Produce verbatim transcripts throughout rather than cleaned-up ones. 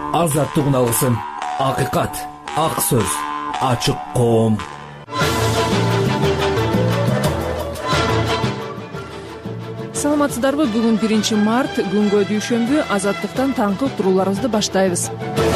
азаттыгын алсын. Акыйкат, ак сөз, ачык коом. Саламатсыздарбы? Бүгүн биринчи март, күнгө дүйшөмбү. Азаттыктан таңкы уктурууларыбызды баштайбыз.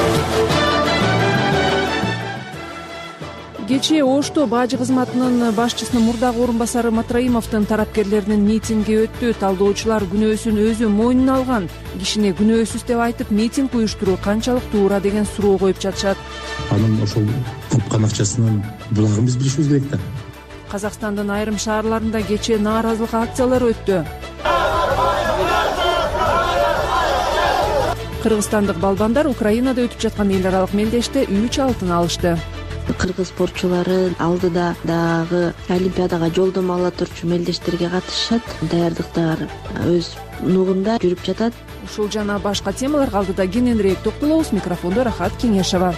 Кечээ Ошто бажы кызматынын башчысынын мурдагы орун басары Матраимовдун тарапкерлеринин митинги өттү. Талдоочулар күнөөсүн өзү мойнуна алган кишини күнөөсүз деп айтып митинг уюштуруу канчалык туура деген суроо коюп жатышат. Анын ошол тапкан акчасынын булагын биз билишибиз керек да. Казакстандын айрым шаарларында кечээ нааразылык акциялары өттү. Кыргызстандык балбандар Украинада өтүп жаткан эл аралык мелдеште үч алтын алышты. Кыргыз спортчулары алдыда дагы Олимпиадага жолдомо ала турчу мелдештерге катышат. Даярдыктар өз нугунда жүрүп жатат. Ушул жана башка темаларга алдыда кененирээк токтолобуз. Микрофондо Рахат Кеңешова.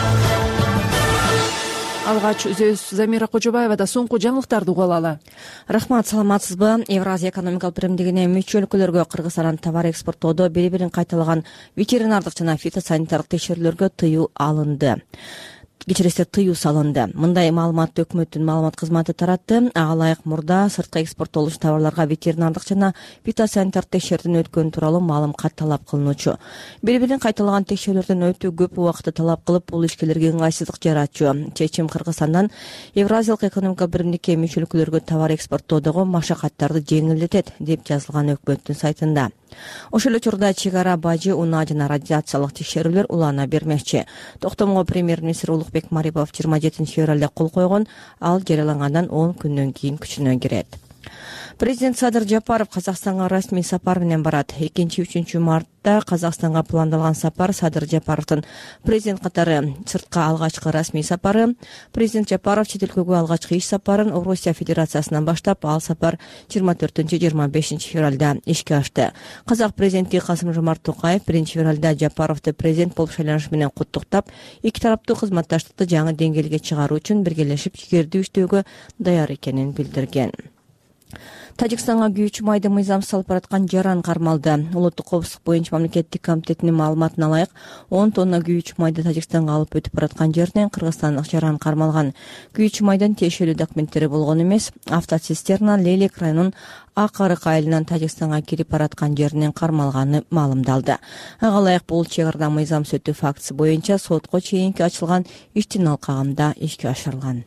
Алгач сөз Замира Кожобаевада. Соңку жаңылыктарды угуп алалы. Рахмат, саламатсызбы? Евразия экономикалык биримдигине мүчө өлкөлөргө Кыргызстандан товар экспорттоодо бири-бирин кайталаган ветеринардык жана фитосанитардык текшерүүлөргө тыюу алынды. Кечиресиз тыюу салынды. Мындай маалыматты өкмөттүн маалымат кызматы таратты. Ага ылайык мурда сыртка экспорттолуучу товарларга ветеринардык жана фитосанитар текшерүүдөн өткөн тууралуу маалымат талап кылынуучу. Бири-бирин кайталаган текшерүүлөрдөн өтүү көп убакытты талап кылып, бул ишкерлерге ыңгайсыздык жаратчу. Чечим Кыргызстандан Евразиялык экономикалык биримдикке мүчө өлкөлөргө товар экспорттоодогу машакаттарды жеңилдетет, деп жазылган өкмөттүн сайтында. Ошол эле учурда чек ара бажы, унаа жана радиациялык текшерүүлөр улана бермекчи. Токтомго премьер-министр Улукбек Марипов жыйырма жетинчи февралда кол койгон. Ал жарыялангандан он күндөн кийин күчүнө кирет. Президент Садыр Жапаров Казакстанга расмий сапар менен барат. экинчи-үчүнчү мартта Казакстанга пландалган сапар Садыр Жапаровдун президент катары сыртка алгачкы расмий сапары. Президент Жапаров чет өлкөгө алгачкы иш сапарын Орусия Федерациясынан баштап, ал сапар жыйырма төртүнчү жыйырма бешинчи февралда ишке ашты. Казак президенти Касым-Жомарт Токаев биринчи февралда Жапаровду президент болуп шайланышы менен куттуктап, эки тараптуу кызматташтыкты жаңы деңгээлге чыгаруу үчүн биргелешип жигердүү иштөөгө даяр экенин билдирген. Тажикстанга күйүүчү майды мыйзамсыз салып бараткан жаран кармалды. Улуттук коопсуздук боюнча мамлекеттик комитетинин маалыматына ылайык, он тонна күйүүчү майды Тажикстанга алып өтүп бараткан жеринен кыргызстандык жаран кармалган. Күйүүчү майдын тиешелүү документтери болгон эмес. Автоцистерна Лелек районунун Ак Арык айылынан Тажикстанга кирип бараткан жеринен кармалганы маалымдалды. Ага ылайык бул чек арада мыйзамсыз өтүү фактысы боюнча сотко чейинки ачылган иштин алкагында ишке ашырылган.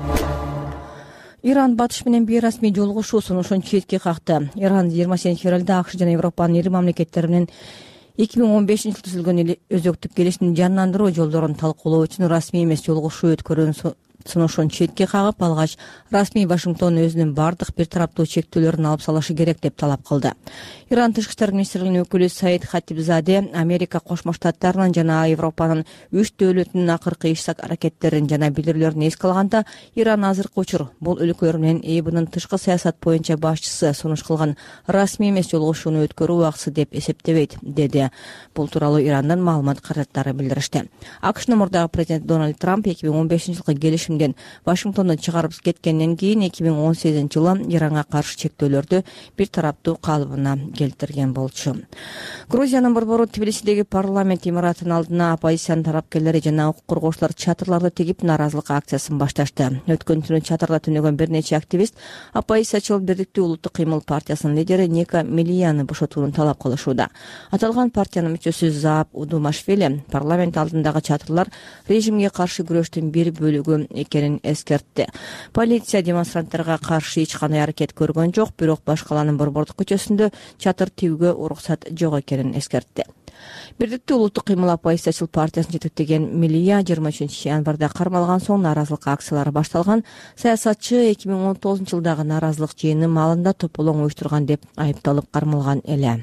Иран батыш менен бейрасмий жолугушуу сунушун четке какты. Иран жыйырма сегизинчи февралда АКШ жана Европанын ири мамлекеттери менен эки миң он бешинчи жылы түзүлгөн өзөктүк келишимди жандандыруу жолдорун талкуулоо үчүн расмий эмес жолугушуу өткөрүүнү сунушун четке кагып, алгач расмий Вашингтон өзүнүн бардык бир тараптуу чектөөлөрүн алып салышы керек деп талап кылды. Иран тышкы иштер министрлигинин өкүлү Саид Хатибзаде Америка Кошмо Штаттарынын жана Европанын үч дөөлөтүнүн акыркы иш аракеттерин жана билдирүүлөрүн эске алганда, Иран азыркы учур бул өлкөлөр менен ЭБнын тышкы саясат боюнча башчысы сунуш кылган расмий эмес жолугушууну өткөрүү убакысы деп эсептебейт, деди. Бул тууралуу Ирандан маалымат каражаттары билдиришти. АКШнын мурдагы президенти Дональд Трамп эки миң он бешинчи жылкы келишим Вашингтондон чыгарып кеткенден кийин эки миң он сегизинчи жылы Иранга каршы чектөөлөрдү бир тараптуу калыбына келтирген болчу. Грузиянын борбору Тбилисидеги парламент имаратынын алдына оппозициянын тарапкерлери жана укук коргоочулар чатырларды тигип нааразылык акциясын башташты. Өткөн түнү чатырда түнөгөн бир нече активист оппозициячыл Биrdиктүү улуттук кыймыл партиясынын лидери Ника Мелияны бошотууну талап кылышууда. Аталган партиянын мүчөсү Заап Удумашвили парламент алдындагы чатырлар режимге каршы күрөштүн бир бөлүгү экенин эскертти. Полиция демонстранттарга каршы эч кандай аракет көргөн жок, бирок баш калаанын Борбордук көчөсүндө чатыр тигүүгө уруксат жок экенин эскертти. Биrdиктүү улуттук кыймыл оппозициячыл партиясын жетектеген Мелия жыйырма үчүнчү январда кармалган соң нааразылык акциялары башталган. Саясатчы эки миң он тогузунчу жылдагы нааразылык жыйыны маалында тополоң уюштурган деп айыпталып кармалган эле.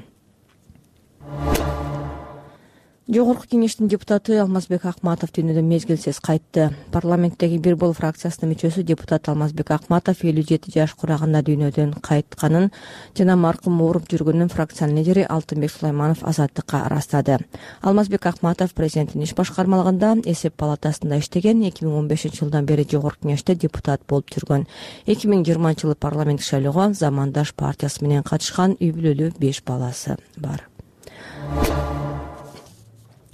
Жогорку кеңештин депутаты Алмазбек Акматов дүйнөдөн мезгилсиз кайтты. Парламенттеги Бир Бол фракциясынын мүчөсү депутат Алмазбек Акматов элүү жети жаш кураганда дүйнөдөн кайтканын жана маркум ооруп жүргөнүн фракциянын лидери Алтынбек Сулайманов Азаттыкка ырастады. Алмазбек Акматов президенттин иш башкармалыгында эсеп палатасында иштеген, эки миң он бешинчи жылдан бери жогорку кеңеште депутат болуп жүргөн. эки миң жыйырманчы жылы парламенттик шайлоого Замандаш партиясы менен катышкан, үй бүлөлүү беш баласы бар.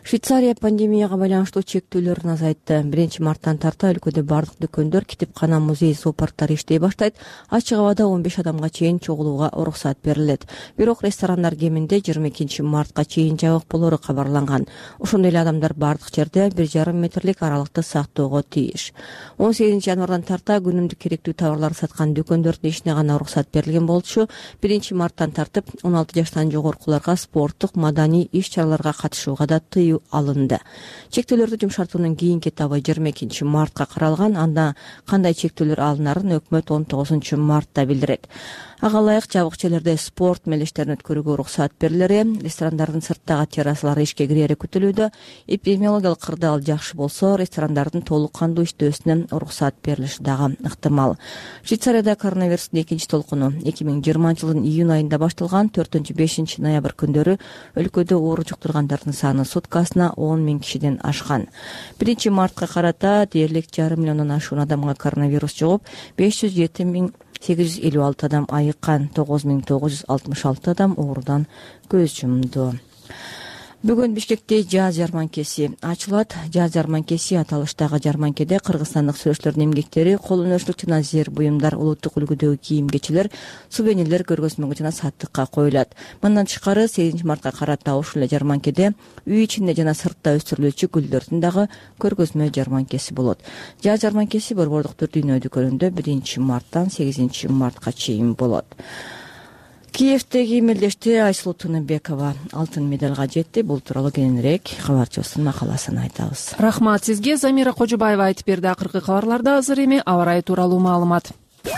Швейцария пандемияга байланыштуу чектөөлөрүн азайтты. биринчи марттан тарта өлкөдө бардык дүкөндөр, китепкана, музей, зоопарктар иштей баштайт. Ачык абада он беш адамга чейин чогулууга уруксат берилет. Бирок ресторандар кеминде жыйырма экинчи мартка чейин жабык болору кабарланган. Ошондой эле адамдар бардык жерде бир жарым метрлик аралыкты сактоого тийиш. он сегизинчи январдан тарта күнүмдүк керектүү товарлар саткан дүкөндөрдүн ишине гана уруксат берилген болчу. биринчи марттан тартып он алты жаштан жогоркуларга спорттук, маданий иш-чараларга катышууга да тыюу алынды. Чектөөлөрдү жумшартуунун кийинки этабы жыйырма экинчи мартка каралган. Анда кандай чектөөлөр алынарын өкмөт он тогузунчу мартта билдирет. Ага ылайык жабык жерлерде спорт мелдештерин өткөрүүгө уруксат берилери, ресторандардын сырттагы террасалары ишке кирери күтүлүүдө. Эпидемиологиялык кырдаал жакшы болсо, ресторандардын толук кандуу иштөөсүнө уруксат берилиши дагы ыктымал. Швейцарияда коронавирустун экинчи толкуну эки миң жыйырманчы жылдын июнь айында башталган. төртүнчү бешинчи ноябрь күндөрү өлкөдө оору жуктургандардын саны суткасына он миң кишиден ашкан. биринчи мартка карата дээрлик жарым миллиондон ашуун адамга коронавирус жугуп, беш жүз жети миң сегиз жүз элүү алты адам айыккан, тогуз миң тогуз жүз алтымыш алты адам оорудан көз жумду. Бүгүн Бишкекте жаз жарманкеси ачылат. Жаз жарманкеси аталыштагы жарманкеде кыргызстандык сүрөтчүлөрдүн эмгектери, кол өнөрчүлүк жана зер буюмдар, улуттук үлгүдөгү кийим-кечилер, сувенирлер көргөзмөгө жана саттыкка коюлат. Мындан тышкары сегизинчи мартка карата ушул эле жарманкеде үй ичинде жана сыртта өстүрүлүүчү гүлдөрдүн дагы көргөзмө жарманкеси болот. Жаз жарманкеси Борбордуктур дүйнө дүкөнүндө биринчи марттан сегизинчи мартка чейин болот. Киевдеги мелдеште Айсулуу Тыныбекова алтын медалга жетти. Бул тууралуу кененирээк кабарчыбыздын макаласын айтабыз. Рахмат сизге. Замира Кожобаева айтып берди. Акыркы кабарларда азыр эми аба ырайы тууралуу маалымат.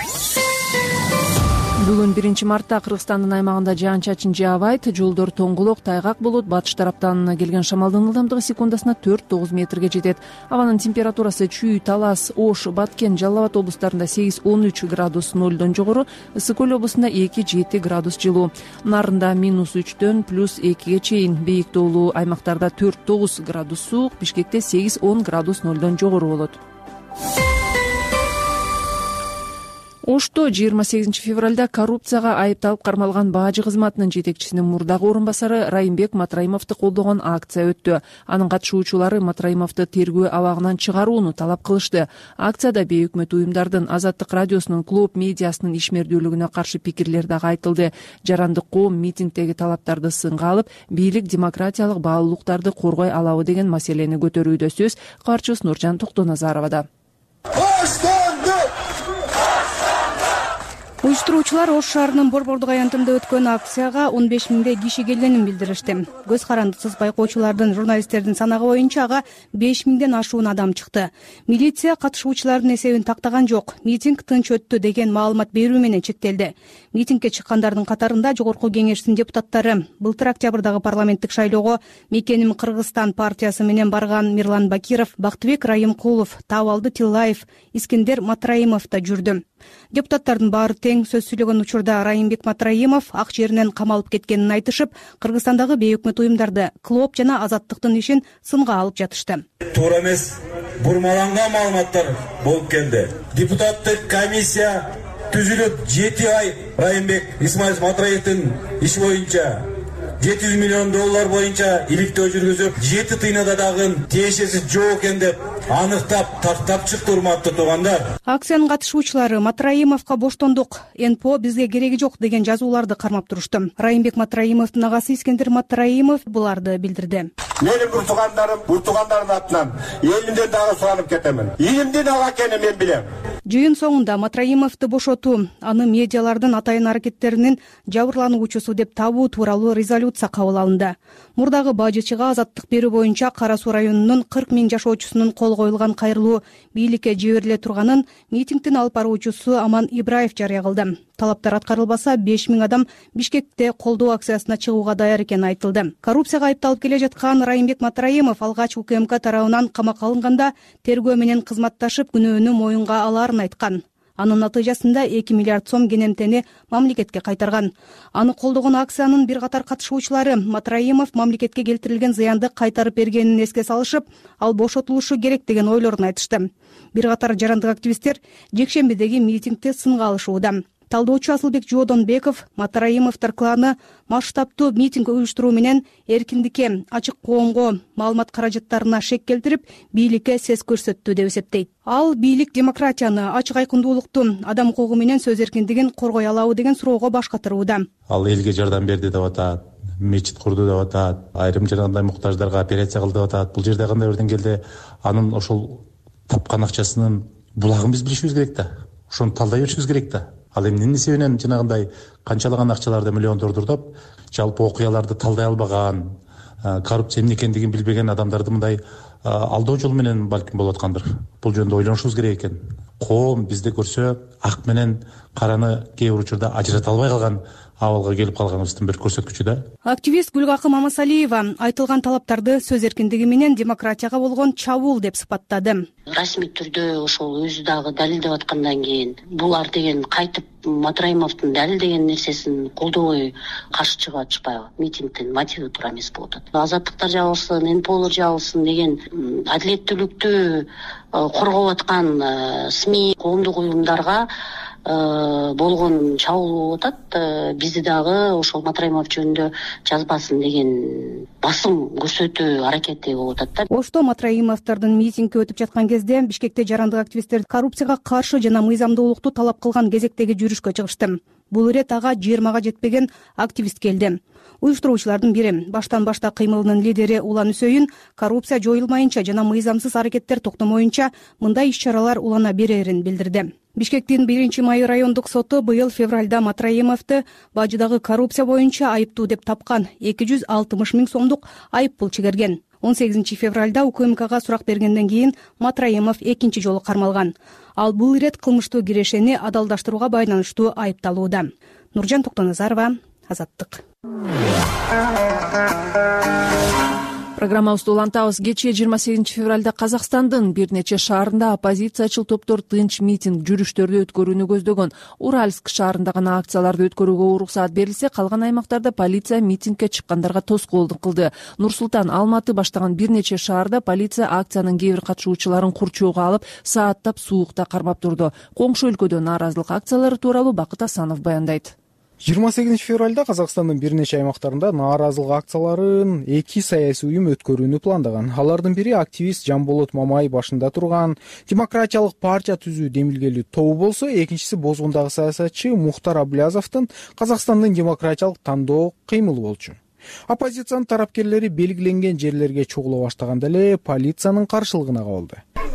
Бүгүн биринчи мартта Кыргызстандын аймагында жаан-чачын жаабайт. Жолдор тоңгулок, тайгак болот. Батыш тараптан келген шамалдын ылдамдыгы секундасына төрт тогуз метрге жетет. Абанын температурасы Чүй, Талас, Ош, Баткен, Жалал Абад облустарында сегиз он үч градус нолдон жогору, Ысык Көл облусунда эки жети градус жылуу. Нарында минус үчтөн плюс экиге чейин, бейик тоолуу аймактарда төрт тогуз градус суук, Бишкекте сегиз он градус нолдон жогору болот. Ошто жыйырма сегизинчи февралда коррупцияга айыпталып кармалган бажы кызматынын жетекчисинин мурдагы орун басары Райымбек Матраимовду колдогон акция өттү. Анын катышуучулары Матраимовду тергөө абагынан чыгарууну талап кылышты. Акцияда бейөкмөт уюмдардын, Азаттык радиосунун, Клуб медиасынын ишмердүүлүгүнө каршы пикирлер дагы айтылды. Жарандык коом митингдеги талаптарды сынга алып, бийлик демократиялык баалуулуктарды коргой алабы деген маселени көтөрүүдө. Сөз кабарчыбыз Нуржан Токтоназаровада. Уюштуруучулар Ош шаарынын Борбордук аянтында өткөн акцияга он беш миңдей киши келгенин билдиришти. Көз карандысыз байкоочулардын, журналисттердин санагы боюнча ага беш миңден ашуун адам чыкты. Милиция катышуучулардын эсебин тактаган жок. Митинг тынч өттү деген маалымат берүү менен чектелди. Митингге чыккандардын катарында Жогорку Кеңештин депутаттары. Былтыр октябрдагы парламенттик шайлоого Мекеним Кыргызстан партиясы менен барган Мирлан Бакиров, Бактыбек Райымкулов, Табалды Тиллаев, Искендер Матраимов да жүрдү. Депутаттардын баары тең сөз сүйлөгөн учурда Райымбек Матраимов ак жеринен камалып кеткенин айтышып, Кыргызстандагы бейөкмөт уюмдарды, Клоп жана Азаттыктын ишин сынга алып жатышты. Туура эмес, бурмаланган маалыматтар болуп келди. Депутаттык комиссия түзүлүп жети ай Райымбек Исмаилович Матраевдин иши боюнча жети жүз миллион доллар боюнча иликтөө жүргүзүп, жети тыйнада дагы тиешеси жок экен деп аныктап, тартап чыкты, урматтуу туугандар. Акциянын катышуучулары Матраимовго боштондук, эн пэ о бизге кереги жок деген жазууларды кармап турушту. Райымбек Матраимовдун агасы Искендер Матраимов буларды билдирди. Менин буртугандарым, буртугандардын атынан элимден дагы суранып кетемин. Илимдин ага экенин мен билем. Жыйын соңунда Матраимовду бошотуу, аны медиалардын атайын аракеттеринин жабырлануучусу деп табуу тууралуу резолюция кабыл алынды. Мурдагы бажычыга азаттык берүү боюнча Кара Суу районунун кырк миң жашоочусунун кол коюлган кайрылуу бийликке жибериле турганын митингдин алып баруучусу Аман Ибраев жарыя кылды. Талаптар аткарылбаса беш миң адам Бишкекте колдоо акциясына чыгууга даяр экени айтылды. Коррупцияга айыпталып келе жаткан Райымбек Матраимов алгач У К М К тарабынан камакка алынганда тергөө менен кызматташып күнөөнү моюнга алаарын айткан. Анын натыйжасында эки миллиард сом кенемтени мамлекетке кайтарган. Аны колдогон акциянын бир катар катышуучулары Матраимов мамлекетке келтирилген зыянды кайтарып бергенин эске салышып, ал бошотулушу керек деген ойлорун айтышты. Бир катар жарандык активисттер жекшембидеги митингде сынга алышууда. талдоочу Асылбек Жоодонбеков Матраимовдор кланы масштабтуу митинг уюштуруу менен эркиндикке, ачык коомго маалымат каражаттарына шек келтирип, бийликке сес көрсөттү деп эсептейт. Ал бийлик демократияны, ачык айкындуулукту, адам укугу менен сөз эркиндигин коргой алабы деген суроого баш катырууда. Ал элге жардам берди деп атат, мечит курду деп атат, айрым жанагындай муктаждарга операция кылды деп атат. Бул жерде кандай бир деңгээлде анын ошол тапкан акчасынын булагын биз билишибиз керек да. Ошону талдай беришибиз керек да. Ал эми эмне себебинен жанагындай канчалаган акчаларды миллиондорду урдап, жалпы окуяларды талдай албаган, коррупция эмне экендигин билбеген адамдарды мындай алдоо жол менен балким болуп аткандыр. Бул жөнүндө ойлонушубуз керек экен. Коом бизде көрсө ак менен караны кээ бир учурда ажырата албай калган абалга келип калганыбыздын бир көрсөткүчү да. Активист Гүлгакы Мамасалиева айтылган талаптарды сөз эркиндиги менен демократияга болгон чабуул деп сыпаттады. Расмий түрдө ошол өзү дагы далилдеп аткандан кийин булар деген кайтып Матраимовдун далилдеген нерсесин колдобой каршы чыгып атышпайбы? Митингдин мотиви туура эмес болуп атат. Азаттыктар жабылсын, эн пэ олор жабылсын деген адилеттүүлүктү коргоп аткан СМИ, коомдук уюмдарга болгон чабуул болуп атат. Бизди дагы ошол Матраимов жөнүндө жазбасын деген басым көрсөтүү аракети болуп атат да. Ошто Матраимовдордун митинги өтүп жаткан кезде Бишкекте жарандык активисттер коррупцияга каршы жана мыйзамдуулукту талап кылган кезектеги жүрүшкө чыгышты. Бул ирет ага жыйырмага жетпеген активист келди. Уюштуруучулардын бири, баштан башта кыймылынын лидери Улан Үсөйүн, коррупция жоюлмайынча жана мыйзамсыз аракеттер токтомоюнча мындай иш-чаралар улана берерин билдирди. Бишкектин биринчи май райондук соту быйыл февралда Матраимовду бажыдагы коррупция боюнча айыптуу деп тапкан, эки жүз алтымыш миң сомдук айып пул чегерген. он сегизинчи февралда УКМКга сурак бергенден кийин Матраимов экинчи жолу кармалган. Ал бул ирет кылмыштуу кирешени адалдаштырууга байланыштуу айыпталууда. Нуржан Токтоназарова, Азаттык. Программабызды улантабыз. Кечээ жыйырма сегизинчи февралда Казакстандын бир нече шаарында оппозициячыл топтор тынч митинг жүрүштөрдү өткөрүүнү көздөгөн. Уральск шаарында гана акцияларды өткөрүүгө уруксаат берилсе, калган аймактарда полиция митингге чыккандарга тоскоолдук кылды. Нур-Султан, Алматы баштаган бир нече шаарда полиция акциянын кээ бир катышуучуларын курчоого алып, сааттап суукта кармап турду. Коңшу өлкөдө нааразылык акциялары тууралуу Бакыт Асанов баяндайт. жыйырма сегизинчи февралда Казакстандын бир нече аймактарында нааразылык акцияларын эки саясий уюм өткөрүүнү пландаган. Алардын бири активист Жамболот Мамай башында турган Демократиялык партия түзүү демилгелүү тобу болсо, экинчиси Бозгундагы саясатчы Мухтар Аблязовдун Казакстандын демократиялык тандоо кыймылы болчу. Оппозициянын тарапкерлери белгиленген жерлерге чогула баштаганда эле полициянын каршылыгына кабылды.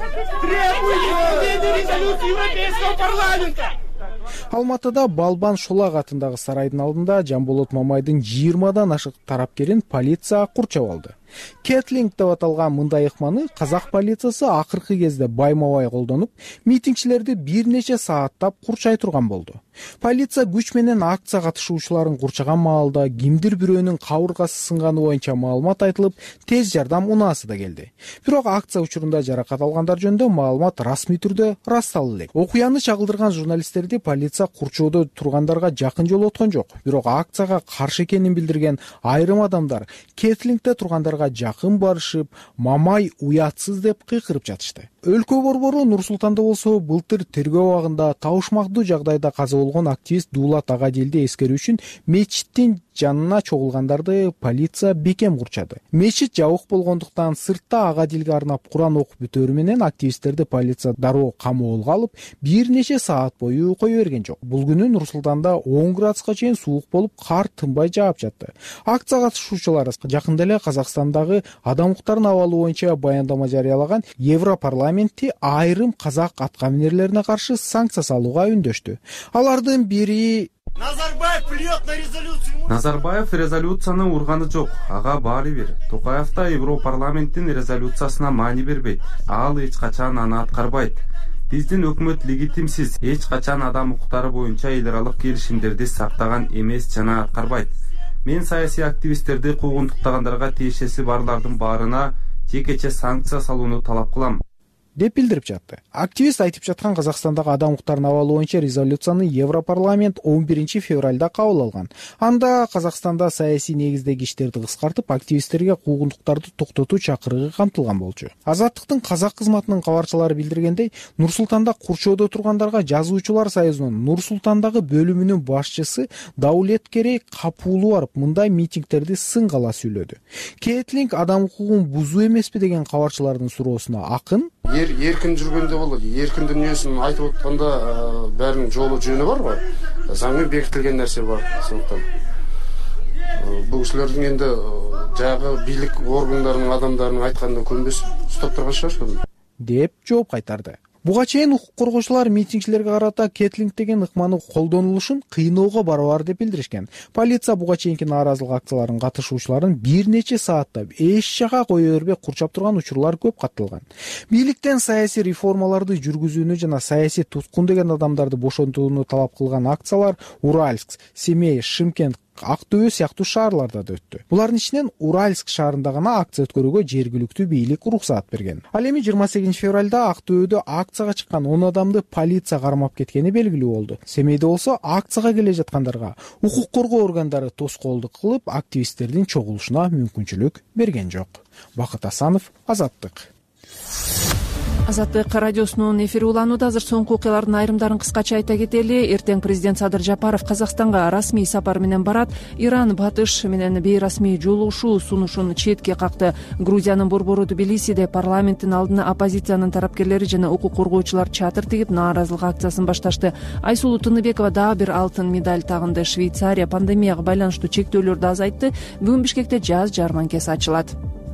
Алматыда Балбан Шолак атындагы сарайдын алдында Жамболот Мамайдын жыйырмадан ашык тарапкерин полиция курчап алды. Кетлинг деп аталган мындай ыкманы казак полициясы акыркы кезде байма-бай колдонуп, митингчилерди бир нече сааттап курчай турган болду. Полиция күч менен акция катышуучуларын курчаган маалда кимдир бирөөнүн кабыргасы сынганы боюнча маалымат айтылып, тез жардам унаасы да келди. Бирок акция учурунда жаракат алгандар жөнүндө маалымат расмий түрдө ырасталды элек. Окуяны чагылдырган журналисттерди полиция курчоодо тургандарга жакын жолоткон жок. Бирок акцияга каршы экенин билдирген айрым адамдар Кетлингде тургандарга жакын барышып, Мамай уятсыз деп кыйкырып жатышты. Өлкө борбору Нур-Султанда болсо былтыр тергөө абагында табышмактуу жагдайда каза болгон активист Дуулат Агадилди эскерүү үчүн мечиттин жанына чогулгандарды полиция бекем курчады. Мечит жабык болгондуктан сыртта Агадилге арнап Куран окуп бүтөрү менен активисттерди полиция дароо камоолго алып, бир нече саат бою кое берген жок. Бул күнү Нур-Султанда он градуска чейин суук болуп, кар тынбай жаап жатты. Акция катышуучулары жакында эле Казакстандагы адам укуктарынын абалы боюнча баяндама жарыялаган Европарламентти айрым казак аткаминерлерине каршы санкция салууга үндөштү. Алардын бири Назарбаев плюет на резолюцию. Назарбаев резолюцияны урганы жок. Ага баары бир. Токаев да Европарламенттин резолюциясына маани бербейт. Ал эч качан аны аткарбайт. Биздин өкмөт легитимсиз, эч качан адам укуктары боюнча эл аралык келишимдерди сактаган эмес жана аткарбайт. Мен саясий активисттерди куугунтуктагандарга тиешеси барлардын баарына жекече санкция салууну талап кылам. деп билдирип жатты. Активист айтып жаткан Казакстандагы адам укуктарынын абалы боюнча резолюцияны Европарламент он биринчи февралда кабыл алган. Анда Казакстанда саясий негиздеги иштерди кыскартып, активисттерге куугунтуктарды токтотуу чакырыгы камтылган болчу. Азаттыктын казак кызматынын кабарчылары билдиргендей, Нур-Султанда курчоодо тургандарга Жазуучулар союзунун Нур-Султандагы бөлүмүнүн башчысы Даулеткерей Капуулу барып, мындай митингтерди сынгала сүйлөдү. Кетлинг адам укугун бузуу эмеспи деген кабарчылардын суроосуна акын эркин жүргөндө болот. Эркин дүнүйөсүн айтып атканда баарынын жолу жөнү бар го. Заң менен бекитилген нерсе бар. Сондуктан бул кишилердин энди жагы бийлик органдарынын адамдарынын айтканына көнбөс уктап турган шығар деп жооп кайтарды. Буга чейин укук коргоочулар митингчилерге карата Кетлинг деген ыкманы колдонулушун кыйноого барабар деп билдиришкен. Полиция буга чейинки нааразылык акцияларынын катышуучуларын бир нече сааттап эч жака кое бербей курчап турган учурлар көп катталган. Бийликтен саясий реформаларды жүргүзүүнү жана саясий туткун деген адамдарды бошотууну талап кылган акциялар Уральск, Семей, Шымкент, Актөбө сыяктуу шаарларда да өттү. Булардын ичинен Уральск шаарында гана акция өткөрүүгө жергиликтүү бийлик уруксаат берген. Ал эми жыйырма сегизинчи февралда Актөбөдө акцияга чыккан он адамды полиция кармап кеткени белгилүү болду. Семейде болсо акцияга келе жаткандарга укук коргоо органдары тоскоолдук кылып, активисттердин чогулушуна мүмкүнчүлүк берген жок. Бакыт Асанов, Азаттык. Азаттык радиосунун эфири уланууда. Азыр соңку окуялардын айрымдарын кыскача айта кетели. Эртең президент Садыр Жапаров Казакстанга расмий сапар менен барат. Иран батыш менен бейрасмий жолугушуу сунушун четке какты. Грузиянын борбору Тбилисиде парламенттин алдына оппозициянын тарапкерлери жана укук коргоочулар чатыр тигип нааразылык акциясын башташты. Айсулуу Тыныбекова дагы бир алтын медаль тагынды. Швейцария пандемияга байланыштуу чектөөлөрдү азайтты. Бүгүн Бишкекте жаз жарманкеси ачылат.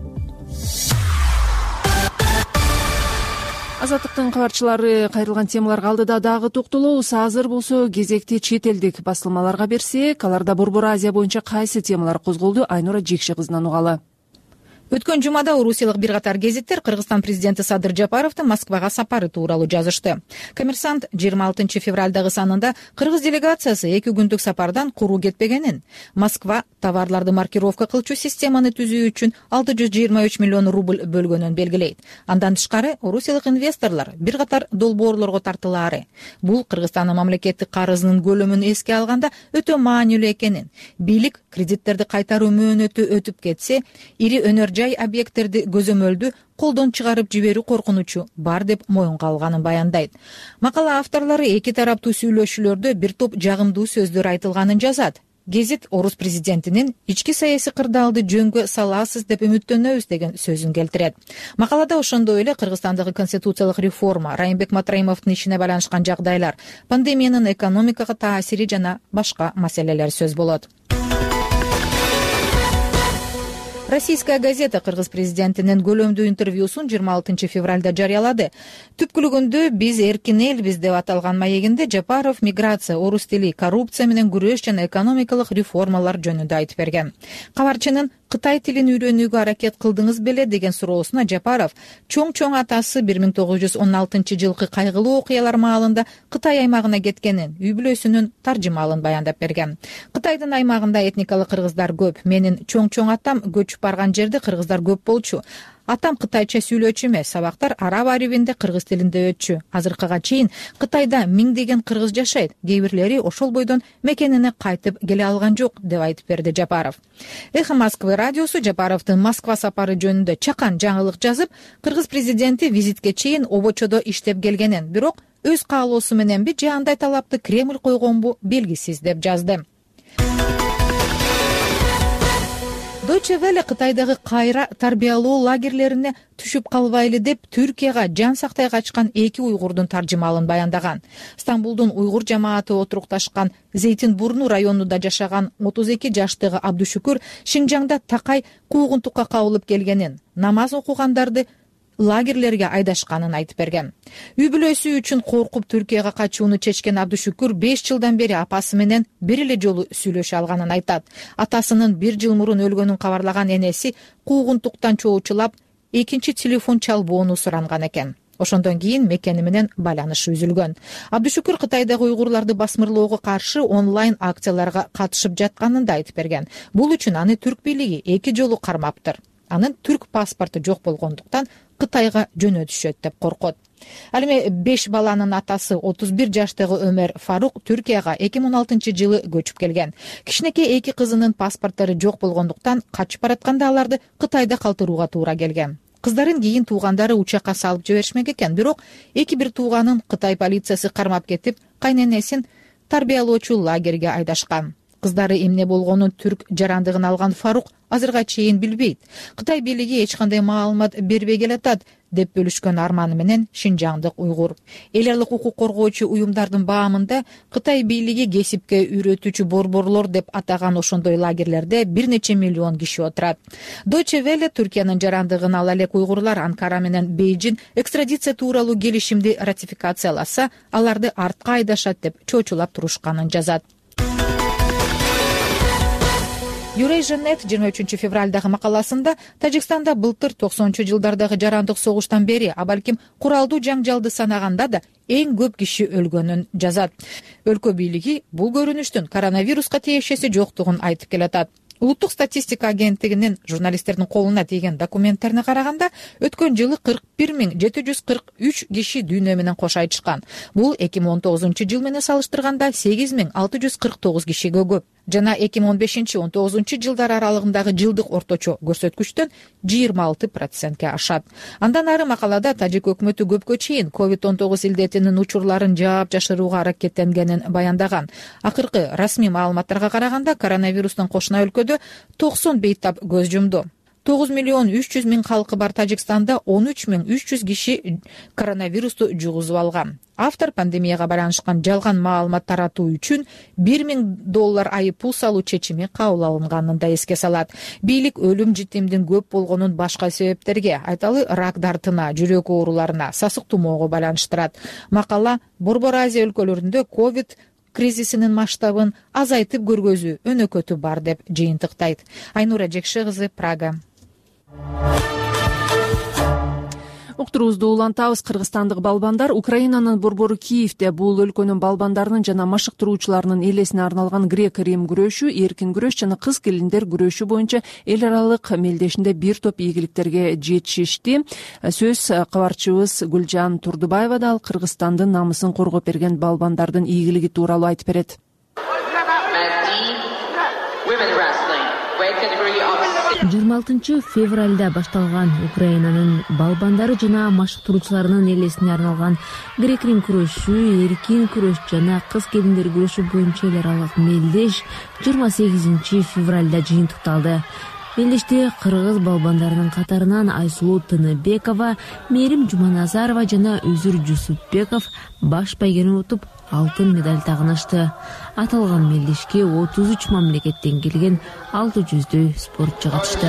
Азаттыктын кабарчылары кайрылган темаларга алдыда дагы токтолобуз. Азыр болсо кезекти чет элдик басылмаларга берсек, аларда Борбор Азия боюнча кайсы темалар козголду? Айнура Жекши кызынан угалы. Өткөн жумада орусиялык бир катар гезиттер Кыргызстан президенти Садыр Жапаровдун Москвага сапары тууралуу жазышты. Коммерсант жыйырма алтынчы февралдагы санында Кыргыз делегациясы эки күндүк сапардан куру кетпегенин, Москва товарларды маркировка кылчу системаны түзүү үчүн алты жүз жыйырма үч миллион рубль бөлгөнүн белгилейт. Андан тышкары орусиялык инвесторлор бир катар долбоорлорго тартылаары. Бул Кыргызстандын мамлекеттик карызынын көлөмүн эске алганда өтө маанилүү экенин, бийлик кредиттерди кайтаруу мөөнөтү өтүп кетсе, ири өнөр жай объекттерди көзөмөлдү колдон чыгарып жиберүү коркунучу бар деп моюнга алганын баяндайт. Макала авторлору эки тараптуу сүйлөшүүлөрдө бир топ жагымдуу сөздөр айтылганын жазат. Гезит орус президентинин ички саясий кырдаалды жөнгө саласыз деп үмүттөнөбүз деген сөзүн келтирет. Макалада ошондой эле Кыргызстандагы конституциялык реформа, Райымбек Матраимовдун ишине байланышкан жагдайлар, пандемиянын экономикага таасири жана башка маселелер сөз болот. Российская газета Кыргыз президентинин көлөмдүү интервьюсун жыйырма алтынчы февралда жарыялады. Түпкүлүгүндө биз эркин элбиз деп аталган маегинде Жапаров миграция, орус тили, коррупция менен күрөш жана экономикалык реформалар жөнүндө айтып берген. Кабарчынын Кытай тилин үйрөнүүгө аракет кылдыңыз беле деген суроосуна Жапаров чоң-чоң атасы бир миң тогуз жүз он алтынчы жылкы кайгылуу окуялар маалында Кытай аймагына кеткенин, үй бүлөсүнүн таржымалын баяндап берген. Кытайдын аймагында этникалык кыргыздар көп. Менин чоң-чоң атам көчүп барган жерде кыргыздар көп болчу. Атам кытайча сүйлөөчү эмес, сабактар араб арибинде кыргыз тилинде өтчү. Азыркыга чейин Кытайда миңдеген кыргыз жашайт. Кээ бирлери ошол бойдон мекенине кайтып келе алган жок деп айтып берди Жапаров. Эхо Москвы радиосу Жапаровдун Москва сапары жөнүндө чакан жаңылык жазып, Кыргыз президенти визитке чейин обочодо иштеп келгенин, бирок өз каалоосу мененби же андай талапты Кремль койгонбу белгисиз деп жазды. Deutsche Welle Кытайдагы кайра тарбиялоо лагерлерине түшүп калбайлы деп Түркияга жан сактай качкан эки уйгурдун таржымалын баяндаган. Стамбулдун уйгур жамааты отурукташкан Зейтинбурну районунда жашаган отуз эки жаштагы Абдушүкүр Шинжаңда такай куугунтукка кабылып келгенин, намаз окугандарды лагерлерге айдашканын айтып берген. Үй бүлөсү үчүн коркуп Түркияга качууну чечкен Абдушүкүр беш жылдан бери апасы менен бир эле жолу сүйлөшө алганын айтат. Атасынын бир жыл мурун өлгөнүн кабарлаган энеси куугунтуктан чоочулап, экинчи телефон чалбоону суранган экен. Ошондон кийин мекени менен байланышы үзүлгөн. Абдушүкүр Кытайдагы уйгурларды басмырлоого каршы онлайн акцияларга катышып жатканын да айтып берген. Бул үчүн аны түрк бийлиги эки жолу кармаптыр. Анын түрк паспорту жок болгондуктан Кытайга жөнөтүшөт деп коркот. Ал эми беш баланын атасы отуз бир жаштагы Өмөр Фарук Түркияга эки миң он алтынчы жылы көчүп келген. Кичинекей эки кызынын паспорттору жок болгондуктан качып баратканда аларды Кытайда калтырууга туура келген. Кыздарын кийин туугандары учакка салып жиберишмек экен, бирок эки бир тууганын Кытай полициясы кармап кетип, кайненесин тарбиялоочу лагерге айдашкан. Кыздары эмне болгонун түрк жарандыгын алган Фарук азырга чейин билбейт. Кытай бийлиги эч кандай маалымат бербей келатат деп бөлүшкөн арманы менен Шинжаңдык уйгур. Эл аралык укук коргоочу уюмдардын баамында Кытай бийлиги кесипке үйрөтүүчү борборлор деп атаган ошондой лагерлерде бир нече миллион киши отурат. Deutsche Welle Түркиянын жарандыгын ала элек уйгурлар Анкара менен Бейжин экстрадиция тууралуу келишимди ратификацияласа, аларды артка айдашат деп чочулап турушканын жазат. Eurasian.net жыйырма үчүнчү февралдагы макаласында Тажикстанда былтыр токсонунчу жылдардагы жарандык согуштан бери, а балким куралдуу жаңжалды санаганда да эң көп киши өлгөнүн жазат. Өлкө бийлиги бул көрүнүштүн коронавируска тиешеси жоктугун айтып келатат. Улуттук статистика агенттигинин журналисттердин колуна тийген документтерине караганда, өткөн жылы кырк бир миң жети жүз кырк үч киши дүйнө менен кош айтышкан. Бул эки миң он тогузунчу жыл менен салыштырганда сегиз миң алты жүз кырк тогуз кишиге көп. Жана эки миң он бешинчи — он тогузунчу жылдар аралыгындагы жылдык орточо көрсөткүчтөн жыйырма алты процентке ашат. Андан ары макалада тажик өкмөтү көпкө чейин ковид он тогуз илдетинин учурларын жаап жашырууга аракеттенгенин баяндаган. Акыркы расмий маалыматтарга караганда, коронавирустун кошуна өлкөдө токсон бейтап көз жумду. тогуз миллион үч жүз миң калкы бар Тажикстанда он үч миң үч жүз киши коронавирусту жугузуп алган. Автор пандемияга байланышкан жалган маалымат таратуу үчүн бир миң доллар айыппул салуу чечими кабыл алынганын да эске салат. Бийлик өлүм житимдин көп болгонун башка себептерге, айталы рак дартына, жүрөк ооруларына, сасык тумоого байланыштырат. Макала Борбор Азия өлкөлөрүндө ковид кризисинин масштабын азайтып көргөзүү өнөкөтү бар деп жыйынтыктайт. Айнура Жекши кызы, Прага. Уктуруубузду улантабыз. Кыргызстандык балбандар Украинанын борбору Киевде бул өлкөнүн балбандарынын жана машыктыруучуларынын элесине арналган грек-рим күрөшү, эркин күрөш жана кыз келиндер күрөшү боюнча эл аралык мелдешинде бир топ ийгиликтерге жетишишти. Сөз кабарчыбыз Гүлжан Турдубаева да ал Кыргызстандын намысын коргоп берген балбандардын ийгилиги тууралуу айтып берет. жыйырма алтынчы февралда башталган Украинанын балбандары жана машыктыруучуларынын элесине арналган грек-рим күрөшү, эркин күрөш жана кыз келиндер күрөшү боюнча эл аралык мелдеш жыйырма сегизинчи февралда жыйынтыкталды. Мелдеште кыргыз балбандарынын катарынан Айсулуу Тыныбекова, Мээрим Жуманазарова жана Үзүр Жусупбеков баш байгени утуп алтын медаль тагынышты. Аталган мелдешке отуз үч мамлекеттен келген алты жүздөй спортчу катышты.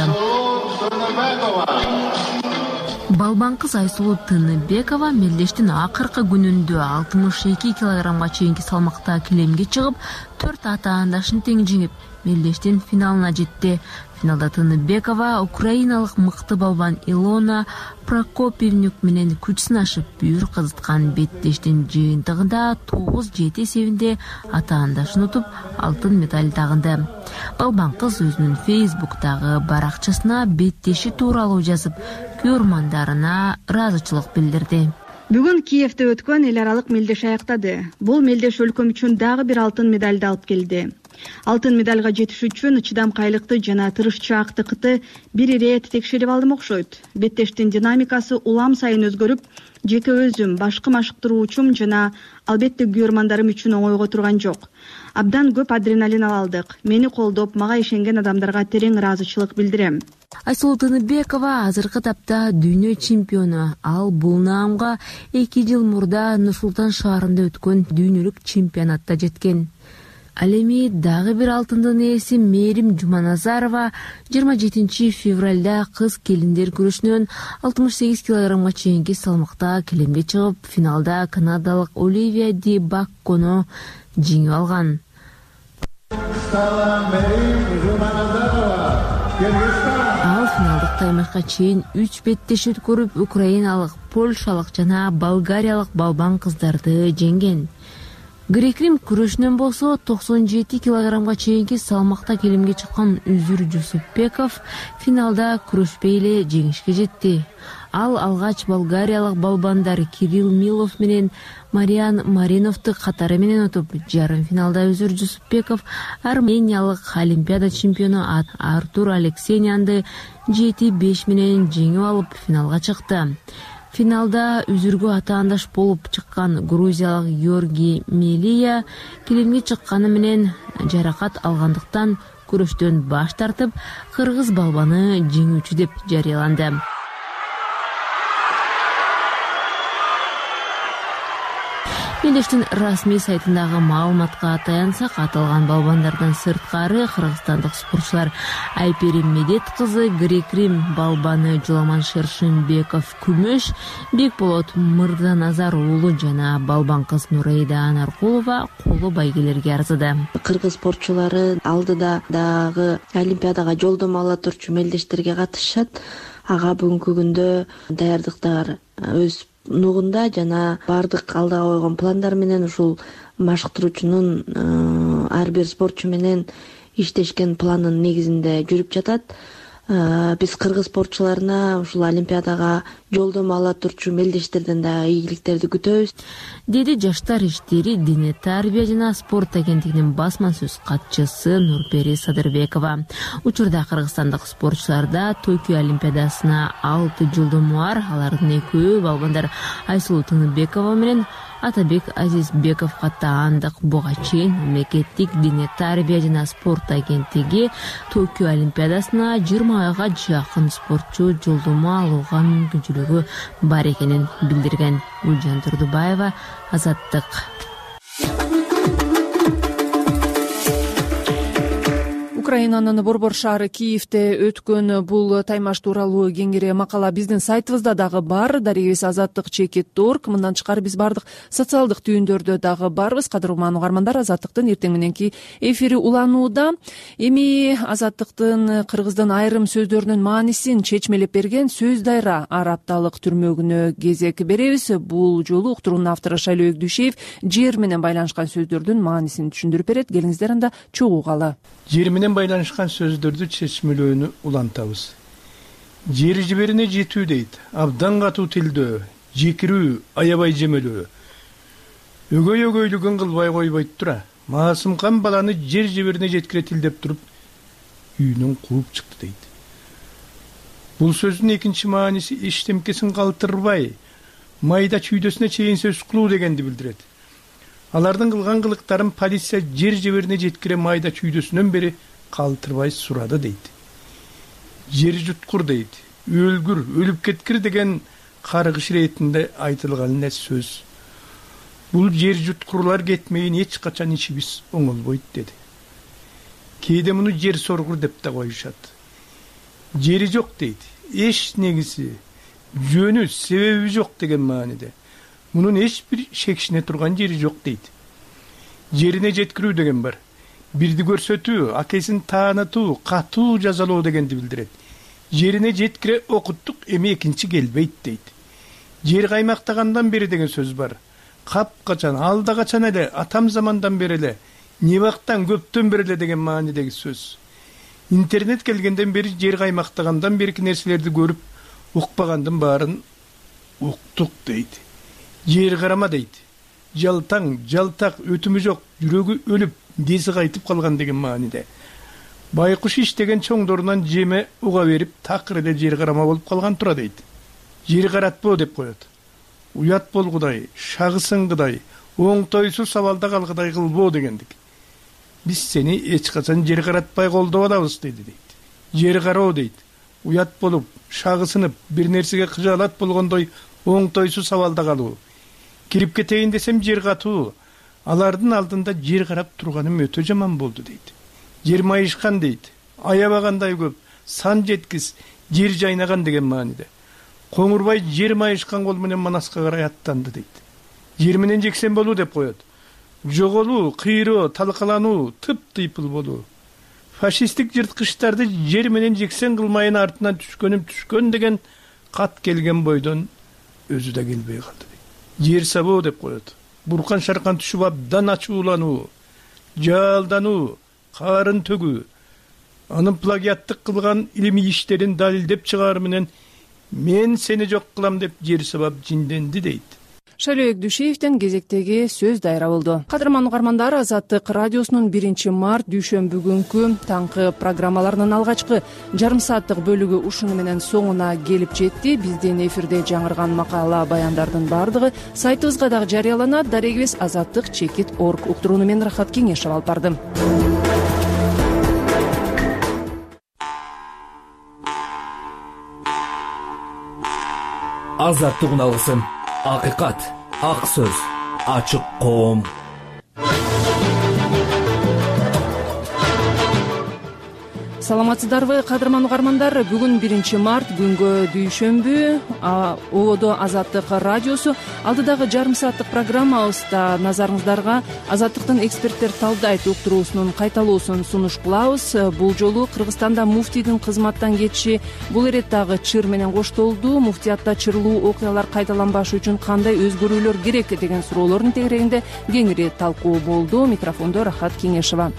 Балбан кыз Айсулуу Тыныбекова мелдештин акыркы күнүндө алтымыш эки килограммга чейинки салмакта килемге чыгып, төрт атаандашын тең жеңип, мелдештин финалына жетти. Финалда Тыныбекова украиналык мыкты балбан Илона Прокопьевнюк менен күч сынашып, бүйүр кызыткан беттештин жыйынтыгында тогуз жети эсебинде атаандашын утуп, алтын медаль тагынды. Балбан кыз өзүнүн Фейсбуктагы баракчасына беттеши тууралуу жазып, көрмандарына ыраазычылык билдирди. Бүгүн Киевде өткөн эл аралык мелдеш аяктады. Бул мелдеш өлкөм үчүн дагы бир алтын медальды алып келди. Алтын медальга жетиш үчүн чыдамкайлыкты жана тырышчаактыкты бир ирет текшерип алдым окшойт. Беттештин динамикасы улам сайын өзгөрүп, жеке өзүм, башкы машыктыруучум жана албетте көрмандарым үчүн оңойго турган жок. Абдан көп адреналин ала алдык. Мени колдоп, мага ишенген адамдарга терең ыраазычылык билдирем. Айсулуу Тыныбекова азыркы тапта дүйнө чемпиону. Ал бул наамга эки жыл мурда Нур-Султан шаарында өткөн дүйнөлүк чемпионатта жеткен. Ал эми дагы бир алтындын ээси Мээрим Жуманазарова жыйырма жетинчи февралда кыз келиндер күрөшүнөн алтымыш сегиз килограммга чейинки салмакта килемге чыгып, финалда канадалык Оливия Ди Баккону жеңип алган. Ал финалдык таймашка чейин үч беттеш өткөрүп, украиналык, польшалык жана болгариялык балбан кыздарды жеңген. Грек-Рим күрөшүнөн болсо токсон жети килограммга чейинки салмакта келимге чыккан Үзүр Жусупбеков финалда күрөшпөй эле жеңишке жетти. Ал алгач болгариялык балбандар Кирилл Милов менен Мариан Мариновду катары менен утуп, жарым финалда Үзүр Жусупбеков армениялык олимпиада чемпиону Артур Алексеянды жети беш менен жеңип алып финалга чыкты. Финалда Үзүргө атаандаш болуп чыккан грузиялык Георгий Мелия килимге чыкканы менен жаракат алгандыктан күрөштөн баш тартып, кыргыз балбаны жеңүүчү деп жарыяланды. Мелдештин расмий сайтындагы маалыматка таянсак, аталган балбандардан сырткары кыргызстандык спортчулар Айпери Медет кызы Грек-Рим балбаны Жуламан Шершенбеков күмүш, Бекболот Мырзаназар уулу жана балбан кыз Нурайда Анаркулова коло байгелерге арзыды. Кыргыз спортчулары алдыда дагы олимпиадага жолдомо ала турчу мелдештерге катышат. Ага бүгүнкү күндө даярдыктар өз нугунда жана бардык алдыга койгон пландар менен ушул машыктыруучунун ар бир спортчу менен иштешкен планын негизинде жүрүп жатат. Биз кыргыз спортчуларына ушул олимпиадага жолдомо ала турчу мелдештерден дагы ийгиликтерди күтөбүз, деди Жаштар иштери, дене тарбия жана спорт агенттигинин басма сөз катчысы Нурпери Садырбекова. Учурда кыргызстандык спортчуларда Токио олимпиадасына алты жолдомо бар. Алардын экөө балбандар Айсулуу Тыныбекова менен Атабек Азизбековго таандык. Буга чейин мамлекеттик дене тарбия жана спорт агенттиги Токио олимпиадасына жыйырмага жакын спортчу жолдомо алууга мүмкүнчүлүгү бар экенин билдирген. Гүлжан Турдубаева, Азаттык. Украинанын Борбор шаары Киевде өткөн бул таймаш тууралуу кеңири макала биздин сайтыбызда дагы бар. Дарегибиз азаттык чекит точка орг. Мындан тышкары биз бардык социалдык түйүндөрдө дагы барбыз. Кадырман угармандар, Азаттыктын эртең мененки эфири уланууда. Эми Азаттыктын кыргыздын айрым сөздөрүнүн маанисин чечмелеп берген сөз дайра ар апталык түрмөгүнө кезек беребиз. Бул жолу уктуруунун автору Шайлообек Дүйшеев жер менен байланышкан сөздөрдүн маанисин түшүндүрүп берет. Келиңиздер анда чогуугалы. Жер менен байланышкан сөздөрдү чечмелөөнү улантабыз. Жер жиберине жетүү дейт. Абдан катуу тилдөө, жекирүү, аябай жемелөө. Өгөй өгөйлүгүн кылбай койбойт тура. Маасымкан баланы жер жиберине жеткире тилдеп туруп, үйүнөн кууп чыкты дейт. Бул сөздүн экинчи мааниси эчтемкесин калтырбай, майда чүйдөсүнө чейин сөз кылуу дегенди билдирет. Алардын кылган кылыктарын полиция жер жиберине жеткире майда чүйдөсүнөн бери калтырбай сурады дейт. Жер жуткур дейт. Өлгүр, өлүп кеткир деген каргыш иретинде айтылган эле сөз. Бул жер жуткурлар кетмейин эч качан ичибиз оңолбойт деди. Кээде муну жер соргур деп да коюшат. Жери жок дейт. Эч негиси, жөнү, себеби жок деген мааниде. Мунун эч бир шекшине турган жери жок дейт. Жерине жеткирүү деген бар. Бирди көрсөтүү, акесин таанытуу, катуу жазалоо дегенди билдирет. Жерине жеткире окуттук, эми экинчи келбейт дейт. Жер каймактагандан бери деген сөз бар. Кап качан, алда качан эле, атам замандан бери эле, небактан көптөн бери эле деген маанидеги сөз. Интернет келгенден бери жер каймактагандан берки нерселерди көрүп, укпагандын баарын уктук дейт. Жер карама дейт. Жалтаң, жалтак, өтүмү жок, жүрөгү өлүп, дesi кайтып калган деген мааниде. Байкуш иштеген чоңдорунан жеме уга берип, такыр эле жер карама болуп калган тура дейт. Жер каратпоо деп коет. Уят болгудай, шагысыңгыдай, оңтойсуз сабалда калгыдай кылбоо дегендик. Биз сени эч качан жер каратпай колдоп алабыз деди дейт. Жер кароо дейт. Уят болуп, шагысынып, бир нерсеге кыжаалат болгондой оңтойсуз сабалда калуу. Кирип кетейин десем жер катуу. Алардын алдында жер карап турганым өтө жаман болду дейт. Жер майышкан дейт. Аябагандай көп, сан жеткис, жер жайнаган деген мааниде. Коңурбай жер майышкан кол менен Манаска карай аттанды дейт. Жер менен жексен болуу деп коет. Жоголуу, кыйроо, талкалануу, тып-тыйпыл болуу. Фашисттик жырткычтарды жер менен жексен кылмайын артынан түшкөнүм түшкөн деген кат келген бойдон өзү да келбей калды дейт. Жер сабоо деп коет. буркан шаркан түшүп абдан ачуулануу, жалдануу, карын төгүү, анын плагиаттык кылган илимий иштерин далилдеп чыгаар менен мен сени жок кылам деп жер сабап жинденди дейт. Шайлообек Дүйшеевден кезектеги сөз дайра болду. Кадырман угармандар, Азаттык радиосунун биринчи март дүйшөмбү күнкү таңкы программаларынын алгачкы жарым сааттык бөлүгү ушуну менен соңуна келип жетти. Биздин эфирде жаңырган макала баяндардын баардыгы сайтыбызга дагы жарыяланат. Дарегибиз азаттык чекит орг. Уктурууну мен Рахат Кеңешев алып бардым. Азаттык алгысын. Акыйкат, ак сөз, ачык коом. Саламатсыздарбы, кадырман угармандар? Бүгүн биринчи март, күнгө дүйшөмбү. Ободо Азаттык радиосу. Алдыдагы жарым сааттык программабызда назарыңыздарга Азаттыктын эксперттер талдайт уктуруусунун кайталуусун сунуш кылабыз. Бул жолу Кыргызстанда муфтийдин кызматтан кетиши бул иреттагы чыр менен коштолду. Муфтиятта чырлуу окуялар кайталанбашы үчүн кандай өзгөрүүлөр керек деген суроолордун тегерегинде кеңири талкуу болду. Микрофондо Рахат Кеңешева.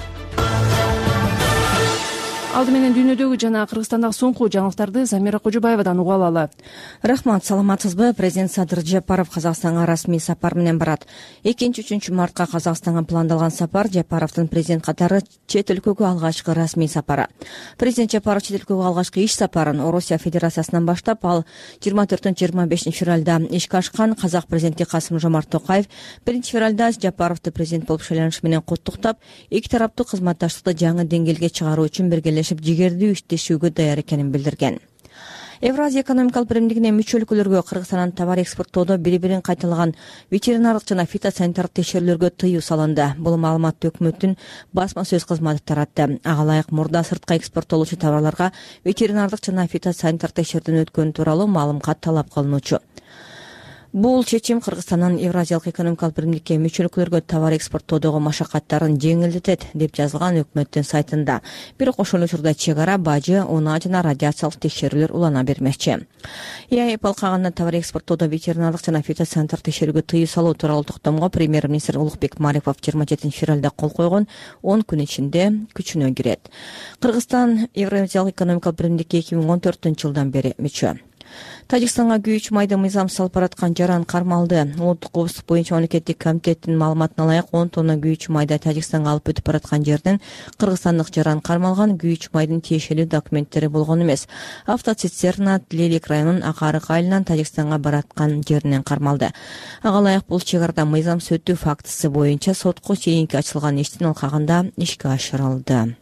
Алды менен дүйнөдөгү жана Кыргызстандагы соңку жаңылыктарды Замира Кожобаевадан угуп алалы. Рахмат, саламатсызбы? Президент Садыр Жапаров Казакстанга расмий сапар менен барат. экинчи үчүнчү мартка Казакстанга пландалган сапар Жапаровдун президент катары чет өлкөгө алгачкы расмий сапары. Президент Жапаров чет өлкөгө алгачкы иш сапарын Орусия Федерациясынан баштап, ал жыйырма төртүнчү жыйырма бешинчи февралда ишке ашкан. Казак президенти Касым-Жомарт Токаев биринчи февралда Жапаровду президент болуп шайланышы менен куттуктап, эки тараптуу кызматташтыкты жаңы деңгээлге чыгаруу үчүн биргелешип жигердүү иштешүүгө даяр экенин билдирген. Евразия экономикалык биримдигине мүчө өлкөлөргө Кыргызстандан товар экспорттоодо бири-бирин кайталаган ветеринардык жана фитосанитардык текшерүүлөргө тыюу салынды. Бул маалыматты өкмөттүн басма сөз кызматы таратты. Ага ылайык мурда сыртка экспорттолуучу товарларга ветеринардык жана фитосанитардык текшерүүдөн өткөнү тууралуу маалымат талап кылынуучу. Бул чечим Кыргызстандын Евразиялык экономикалык биримдикке мүчө өлкөлөргө товар экспорттоодогу машакаттарын жеңилдетет деп жазылган өкмөттүн сайтында. Бирок ошол учурда чек ара, бажы, унаа жана радиациялык текшерүүлөр улана бермекчи. ЕАЭП алкагында товар экспорттоодо ветеринардык жана фитосанитардык текшерүүгө тыюу салуу тууралуу токтомго премьер-министр Улукбек Марипов жыйырма жетинчи февралда кол койгон. он күн ичинде күчүнө кирет. Кыргызстан Евразиялык экономикалык биримдикке эки миң он төртүнчү жылдан бери мүчө. Тажикстанга күйүүчү майда мыйзам салып бараткан жаран кармалды. Улуттук коопсуздук боюнча мамлекеттик комитеттин маалыматына ылайык он тонна күйүүчү майда Тажикстанга алып өтүп бараткан жерден кыргызстандык жаран кармалган. Күйүүчү майдын тиешелүү документтери болгон эмес. Автоцистерна Тлелик районунун Акарык айылынан Тажикстанга бараткан жеринен кармалды. Ага ылайык бул чек арада мыйзам сөтүү фактысы боюнча сотко чейинки ачылган иштин алкагында ишке ашырылды.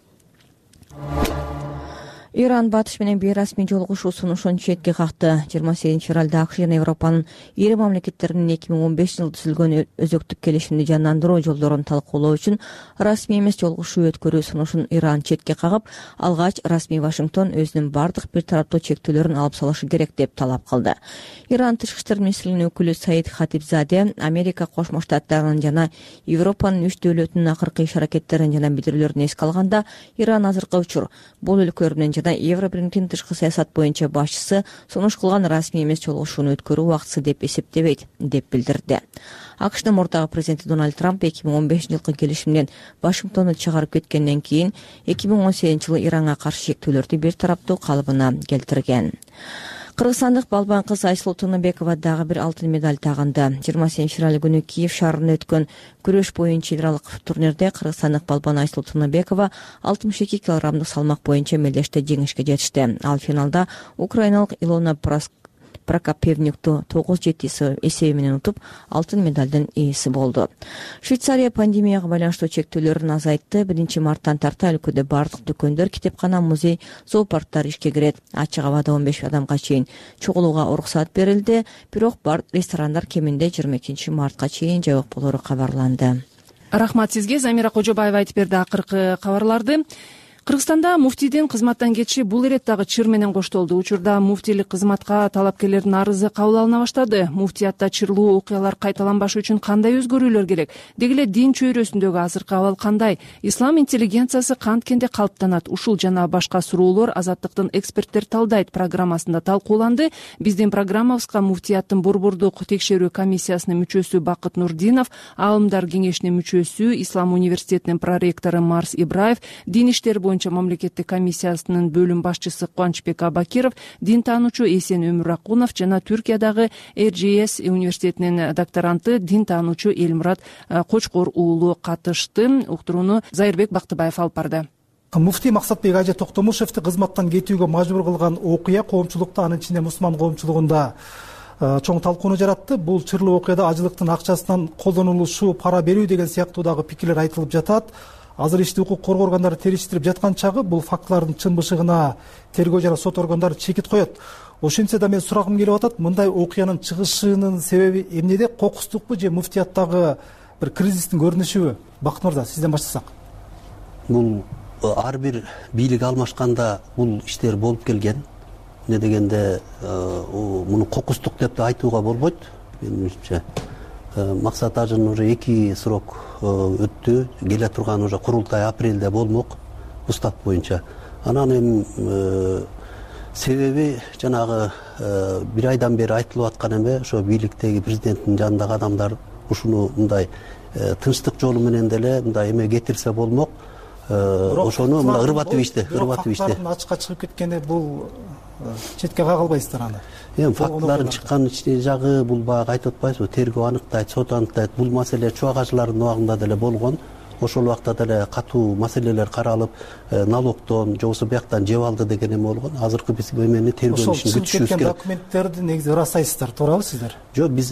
Иран батыш менен бейрасмий жолугушуу сунушун четке какты. жыйырма сегизинчи февралда АКШ жана Европанын ири мамлекеттеринин эки миң он бешинчи жылы түзүлгөн өзөктүк келишимди жандандыруу жолдорун талкуулоо үчүн расмий эмес жолугушуу өткөрүү сунушун Иран четке кагып, алгач расмий Вашингтон өзүнүн бардык бир тараптуу чектөөлөрүн алып салышы керек деп талап кылды. Иран тышкы иштер министрлигинин өкүлү Саид Хатибзаде Америка Кошмо Штаттарынын жана Европанын үч дөөлөтүнүн акыркы иш аракеттерин жана билдирүүлөрүн эске алганда, Иран азыркы учур бул өлкөлөр менен жана Евробиримдин тышкы саясат боюнча башчысы сунуш кылган расмий эмес жолугушууну өткөрүү убактысы деп эсептебейт деп билдирди. АКШдын мурдагы президенти Дональд Трамп эки миң он бешинчи жылкы келишимден Вашингтонду чыгарып кеткенден кийин эки миң он сегизинчи жылы Иранга каршы шектүүлөрдү бир тараптуу калыбына келтирген. Кыргызстандык балбан кыз Айсулуу Тыныбекова дагы бир алтын медаль тагынды. жыйырма сегизинчи февраль күнү Киев шаарында өткөн күрөш боюнча эл аралык турнирде кыргызстандык балбан Айсулуу Тыныбекова алтымыш эки килограммдык салмак боюнча мелдеште жеңишке жетишти. Ал финалда украиналык Илона Прокопьевникту тогуз жети эсеби менен утуп, алтын медалдын ээси болду. Швейцария пандемияга байланыштуу чектөөлөрүн азайтты. биринчи марттан тарта өлкөдө бардык дүкөндөр, китепкана, музей, зоопарктар ишке кирет. Ачык абада он беш адамга чейин чогулууга уруксат берилди. Бирок бар ресторандар кеминде жыйырма экинчи мартка чейин жабык болору кабарланды. Рахмат сизге, Замира Кожобаева айтып берди акыркы кабарларды. Кыргызстанда муфтийдин кызматтан кетиши бул ирет дагы чыр менен коштолду. Учурда муфтийлик кызматка талапкерлердин арызы кабыл алына баштады. Муфтиятта чырлуу окуялар кайталанбашы үчүн кандай өзгөрүүлөр керек? Деги эле дин чөйрөсүндөгү азыркы абал кандай? Ислам интеллигенциясы канткенде калыптанат? Ушул жана башка суроолор Азаттыктын эксперттер талдайт программасында талкууланды. Биздин программабызга муфтияттын борбордук текшерүү комиссиясынын мүчөсү Бакыт Нурдинов, Аалымдар кеңешинин мүчөсү, Ислам университетинин проректору Марс Ибраев, дин иштери боюнча мамлекеттик комиссиясынын бөлүм башчысы Кубанычбек Абакиров, дин таануучу Эсен Өмүракунов жана Түркиядагы эр жи эс университетинин докторанты, дин таануучу Элмурат Кочкор уулу катышты. Уктурууну Зайырбек Бактыбаев алып барды. Муфтий Максатбек Ажы Токтомушевди кызматтан кетүүгө мажбур кылган окуя коомчулукта, анын ичинде мусулман коомчулугунда чоң талкууну жаратты. Бул чырлуу окуяда ажылыктын акчасынан колдонулушу, пара берүү деген сыяктуу дагы пикирлер айтылып жатат. Азыр ишти укук коргоо органдары териштирип жаткан чагы бул фактылардын чын бышыгына тергөө жана сот органдары чекит коет. Ошентсе да мен сурагым келип атат, мындай окуянын чыгышынын себеби эмнеде? Кокустукпу же муфтияттагы бир кризистин көрүнүшүбү? Бакыт мырза, сизден баштасак. Бул ар бир бийлик алмашканда бул иштер болуп келген. Эмне дегенде муну кокустук деп да айтууга болбойт, менимче. Максат Ажынын уже эки срок өттү. Келе турган уже курултай апрелде болмок устав боюнча. Анан эми себеби жанагы бир айдан бери айтылып аткан эме, ошо бийликтеги президенттин жанындагы адамдар ушуну мындай тынчтык жолу менен деле мындай эме кетирсе болмок. Ошону мындай ырбатып ишти, ырбатып ишти. Фактлардын ачыкка чыгып кеткенде бул четке кагылбайсыздар аны. Эми фактылардын чыккан жагы бул баягы айтып атпайсызбы? Тергөө аныктайт, сот аныктайт. Бул маселе чубагачылардын убагында деле болгон. Ошол убакта деле катуу маселелер каралып, налогдон, же болбосо бияктан жеп алды деген эме болгон. Азыркы биз эмени тергөө ишин күтүшүбүз керек. Документтерди негизи ырастайсыздар, туурабы сиздер? Жок, биз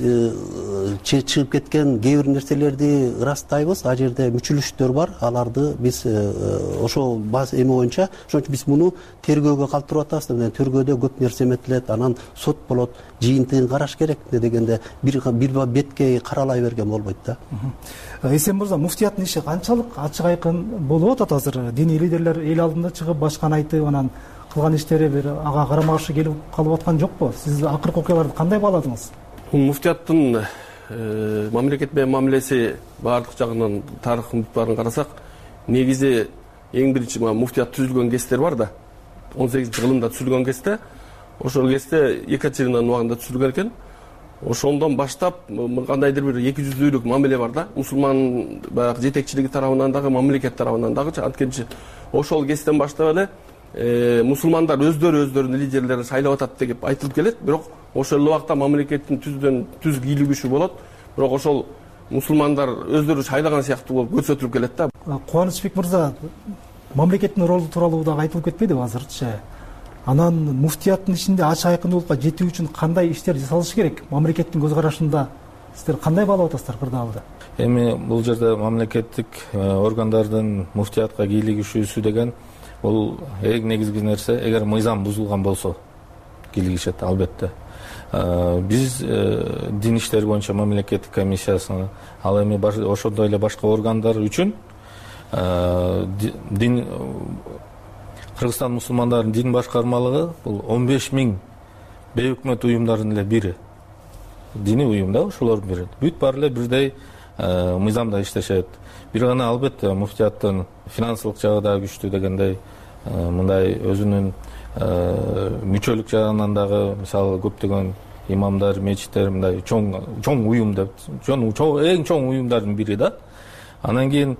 чыгып кеткен кээ бир нерселерди ырастайбыз. А жерде мүчүлүштөр бар, аларды биз ошол баз эме боюнча, ошон үчүн биз муну тергөөгө калтырып атабыз. Мына тергөөдө көп нерсе эметилет, анан сот болот, жыйынтыгын караш керек дегенде бир бир бетке каралай берген болбойт да. Эсен мырза, муфтияттын иши канчалык ачык айкын болуп атат азыр? Диний лидерлер эл алдында чыгып башканы айтып, анан кылган иштери бир ага карама каршы келип калып аткан жокпу? Сиз акыркы окуяларды кандай бааладыңыз? Муфтияттын мамлекет менен мамилеси баардык жагынан тарыхын барын карасак, негизи эң биринчи муфтият түзүлгөн кездер бар да. он сегизинчи кылымда түзүлгөн кезде, ошол кезде Екатеринаның убагында түзүлгөн экен. Ошондон баштап кандайдыр бир эки жүздүүлүк мамиле бар да. Мусулман баягы жетекчилиги тарабынан дагы, мамлекет тарабынан дагы. Анткенчи ошол кезден баштап эле мусулмандар өздөрү өздөрүнүн лидерлерин шайлап атат деп айтылып келет. Бирок ошол убакта мамлекеттин түздөн түз кийлигиши болот. Бирок ошол мусулмандар өздөрү шайлаган сыяктуу болуп көрсөтүлүп келет да. Кубанычбек мырза, мамлекеттин ролу тууралуу дагы айтылып кетпедиби азырчы? Анан муфтияттын ишинде ачык айкындуулукка жетүү үчүн кандай иштер жасалышы керек? Мамлекеттин көз карашында сиздер кандай баалап атасыздар кырдаалды? Эми бул жерде мамлекеттик органдардын муфтиятка кийлигишүүсү деген бул эң негизги нерсе. Эгер мыйзам бузулган болсо кийлигишет албетте. Биз дин иштери боюнча мамлекеттик комиссиясына, ал эми ошондой эле башка органдар үчүн дин Кыргызстан мусулмандарынын дин башкармалыгы бул он беш миң бейөкмөт уюмдардын эле бири. Диний уюм да, ошолордун бири. Бүт баары эле бирдей мыйзамда иштешет. Бир гана албетте муфтияттын финансылык жагы да күчтүү дегендей, мындай өзүнүн мүчөлүк жагынан дагы, мисалы көптөгөн имамдар, мечиттер мындай чоң чоң уюм деп, чоң эң чоң уюмдардын бири да. Анан кийин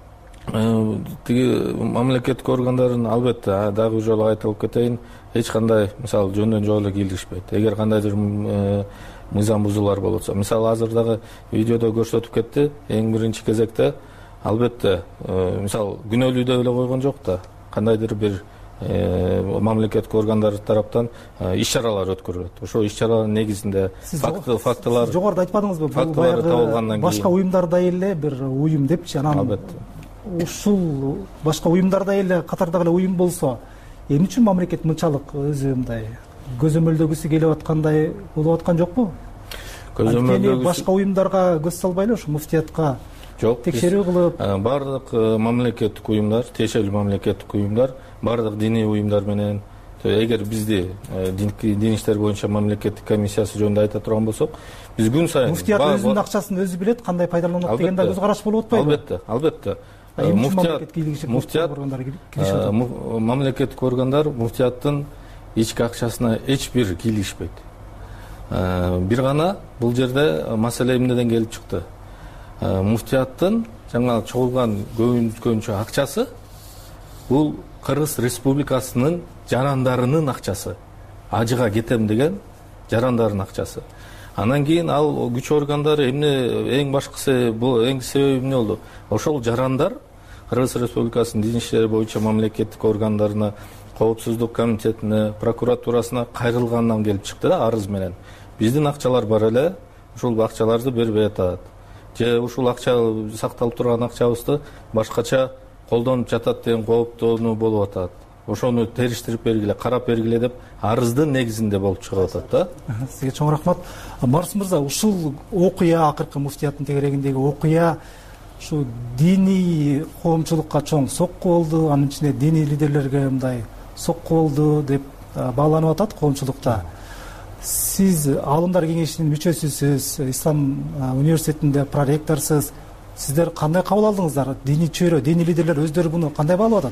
тиги мамлекеттик органдардын албетте дагы жолу айтылып кетейин, эч кандай мисалы жөндөн жок эле кийлигишпейт. Эгер кандайдыр мыйзам бузуулар болсо, мисалы азыр дагы видеодо көрсөтүп кетти, эң биринчи кезекте албетте мисалы күнөөлүү деп эле койгон жок да, кандайдыр бир мамлекеттик органдар тараптан иш-чаралар өткөрүлөт. Ошол иш-чаралардын негизинде фактылар жогоруда айтпадыңызбы? Бул баягы башка уюмдардай эле бир уюм депчи, анан албетте ушул башка уюмдарда эле катардагы эле уюм болсо, эмне үчүн мамлекет мынчалык өзү мындай көзөмөлдөгүсү келип аткандай болуп аткан жокпу? Көзөмөлдөгүсү башка уюмдарга көз салбай эле ушу муфтиятка жок, текшерүү кылып баардык мамлекеттик уюмдар, тиешелүү мамлекеттик уюмдар, баардык диний уюмдар менен, эгер бизди дин иштер боюнча мамлекеттик комиссиясы жөнүндө айта турган болсок, биз күн сайын муфтият өзүнүн акчасын өзү билет, кандай пайдаланат деген да көз караш болуп атпайбы? Албетте, албетте. Муфтият мамлекеттик органдар муфтияттын ички акчасына эч бир кийлигишпейт. Бир гана бул жерде маселе эмнеден келип чыкты? Муфтияттын жаңа чогулган көбүнчө акчасы бул Кыргыз Республикасынын жарандарынын акчасы. Ажыга кетем деген жарандардын акчасы. Анан кийин ал күч органдары эмне эң башкысы, бул эң себеби эмне болду? Ошол жарандар Кыргыз Республикасынын дин иштери боюнча мамлекеттик органдарына, коопсуздук комитетине, прокуратурасына кайрылгандан келип чыкты да, арыз менен. Биздин акчалар бар эле, ушул акчаларды бербей атат. Же ушул акча сакталып турган акчабызды башкача колдонуп жатат деген кооптонуу болуп атат. Ошону териштирип бергиле, карап бергиле деп арыздын негизинде болуп чыгып атат да. Сизге чоң рахмат. Марс мырза, ушул окуя, акыркы муфтияттын тегерегиндеги окуя ушу диний коомчулукка чоң сокку болду, анын ичинде диний лидерлерге мындай сокку болду деп бааланып атат коомчулукта. Сиз Аалымдар кеңешинин мүчөсүсүз, Ислам университетинде проректорсуз. Сиздер кандай кабыл алдыңыздар? Диний чөйрө, диний лидерлер өздөрү буну кандай баалап атат?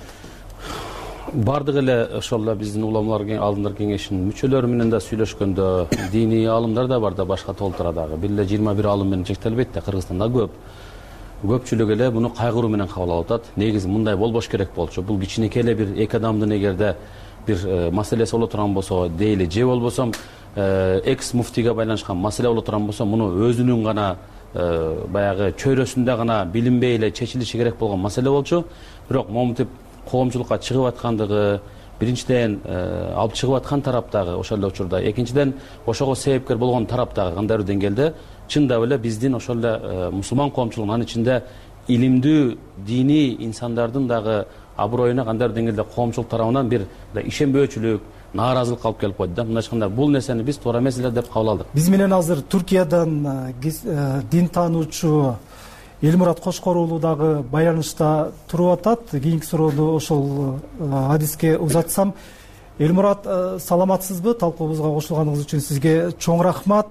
Бардык эле ошол эле биздин уламалар Аалымдар кеңешинин мүчөлөрү менен да сүйлөшкөндө, диний аалымдар да бар да, башка толтура дагы. Бир эле жыйырма бир аалым менен чектелбейт да, Кыргызстанда көп. Көпчүлүк эле буну кайгыруу менен кабыл алып атат. Негизи мындай болбош керек болчу. Бул кичинекей эле бир эки адамдын эгерде бир маселеси боло турган болсо, дейли, же болбосо экс муфтийге байланышкан маселе боло турган болсо, муну өзүнүн гана баягы чөйрөсүндө гана билинбей эле чечилиши керек болгон маселе болчу. Бирок моминтип коомчулукка чыгып аткандыгы, биринчиден алып чыгып аткан тараптагы ошол эле учурда, экинчиден ошого себепкер болгон тараптагы кандай бир деңгээлде чындап эле биздин ошол эле мусулман коомчулугунун, анын ичинде илимдүү диний инсандардын дагы аброюна кандай бир деңгээлде коомчулук тарабынан бир ишенбөөчүлүк, нааразылык алып келип койду да. Мындайча айтканда, бул нерсени биз туура эмес эле деп кабыл алдык. Биз менен азыр Түркиядан дин таануучу Элмурат Кошкор уулу дагы байланышта туруп атат. Кийинки суроону ошол адиске узатсам. Элмурат, саламатсызбы? Талкуубузга кошулганыңыз үчүн сизге чоң рахмат.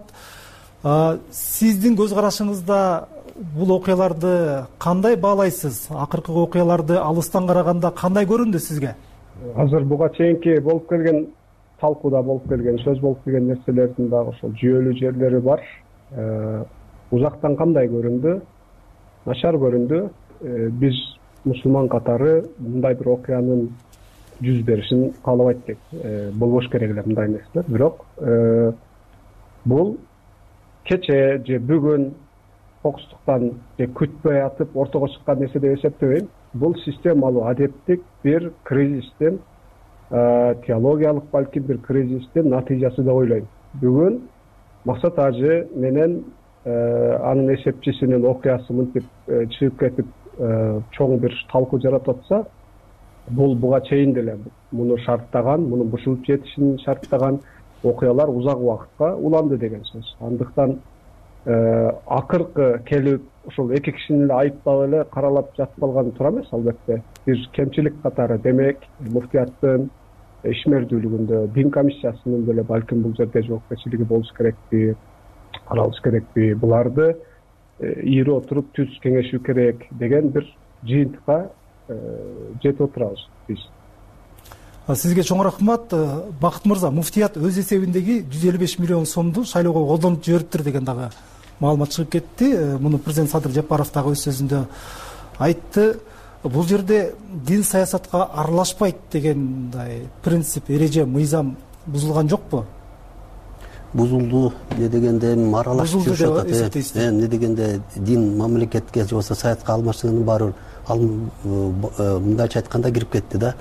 Сиздин көз карашыңызда бул окуяларды кандай баалайсыз? Акыркы окуяларды алыстан караганда кандай көрүндү сизге? Азыр буга чейинки болуп келген талкууда болуп келген, сөз болуп келген нерселердин дагы ошол жүйөлүү жерлери бар. Узактан кандай көрүндү? Начар көрүндү. Биз мусулман катары мындай бир окуянын жүз беришин каалабайт деп, болбош керек эле мындай нерселер. Бирок бул кече же бүгүн кокустуктан же күтпөй атып ортого чыккан нерсе деп эсептебейм. Бул системалуу адептик бир кризистин, теологиялык балким бир кризистин натыйжасы деп ойлойм. Бүгүн Максат Ажы менен анын эсепчисинин окуясы мынтип чыгып кетип чоң бир талкуу жаратып атса, бул буга чейин деле муну шарттаган, мунун бушулуп жетишин шарттаган окуялар узак убакытка уланды деген сөз. Андыктан акыркы келип ошол эки кишини эле айыптап эле каралап жатып калган туура эмес, албетте. Бир кемчилик катары, демек, муфтияттын ишмердүүлүгүндө, дин комиссиясынын деле балким бул жерде жоопкерчилиги болуш керекпи, каралыш керекпи, буларды ийри отуруп түз кеңешүү керек деген бир жыйынтыкка жетип отурабыз биз. Сизге чоң рахмат. Бакыт мырза, муфтият өз эсебиндеги жүз элүү беш миллион сомду шайлоого колдонуп жибериптир деген дагы маалымат чыгып кетти. Муну президент Садыр Жапаров дагы өз сөзүндө айтты. Бул жерде дин саясатка аралашпайт дегендай принцип, эреже, мыйзам бузулган жокпу? Бузулду дегенде аралашып жүрүшөт. Эмне дегенде дин мамлекетке же болбосо саятка алмаштыгынын баары мындайча айтканда кирип кетти да.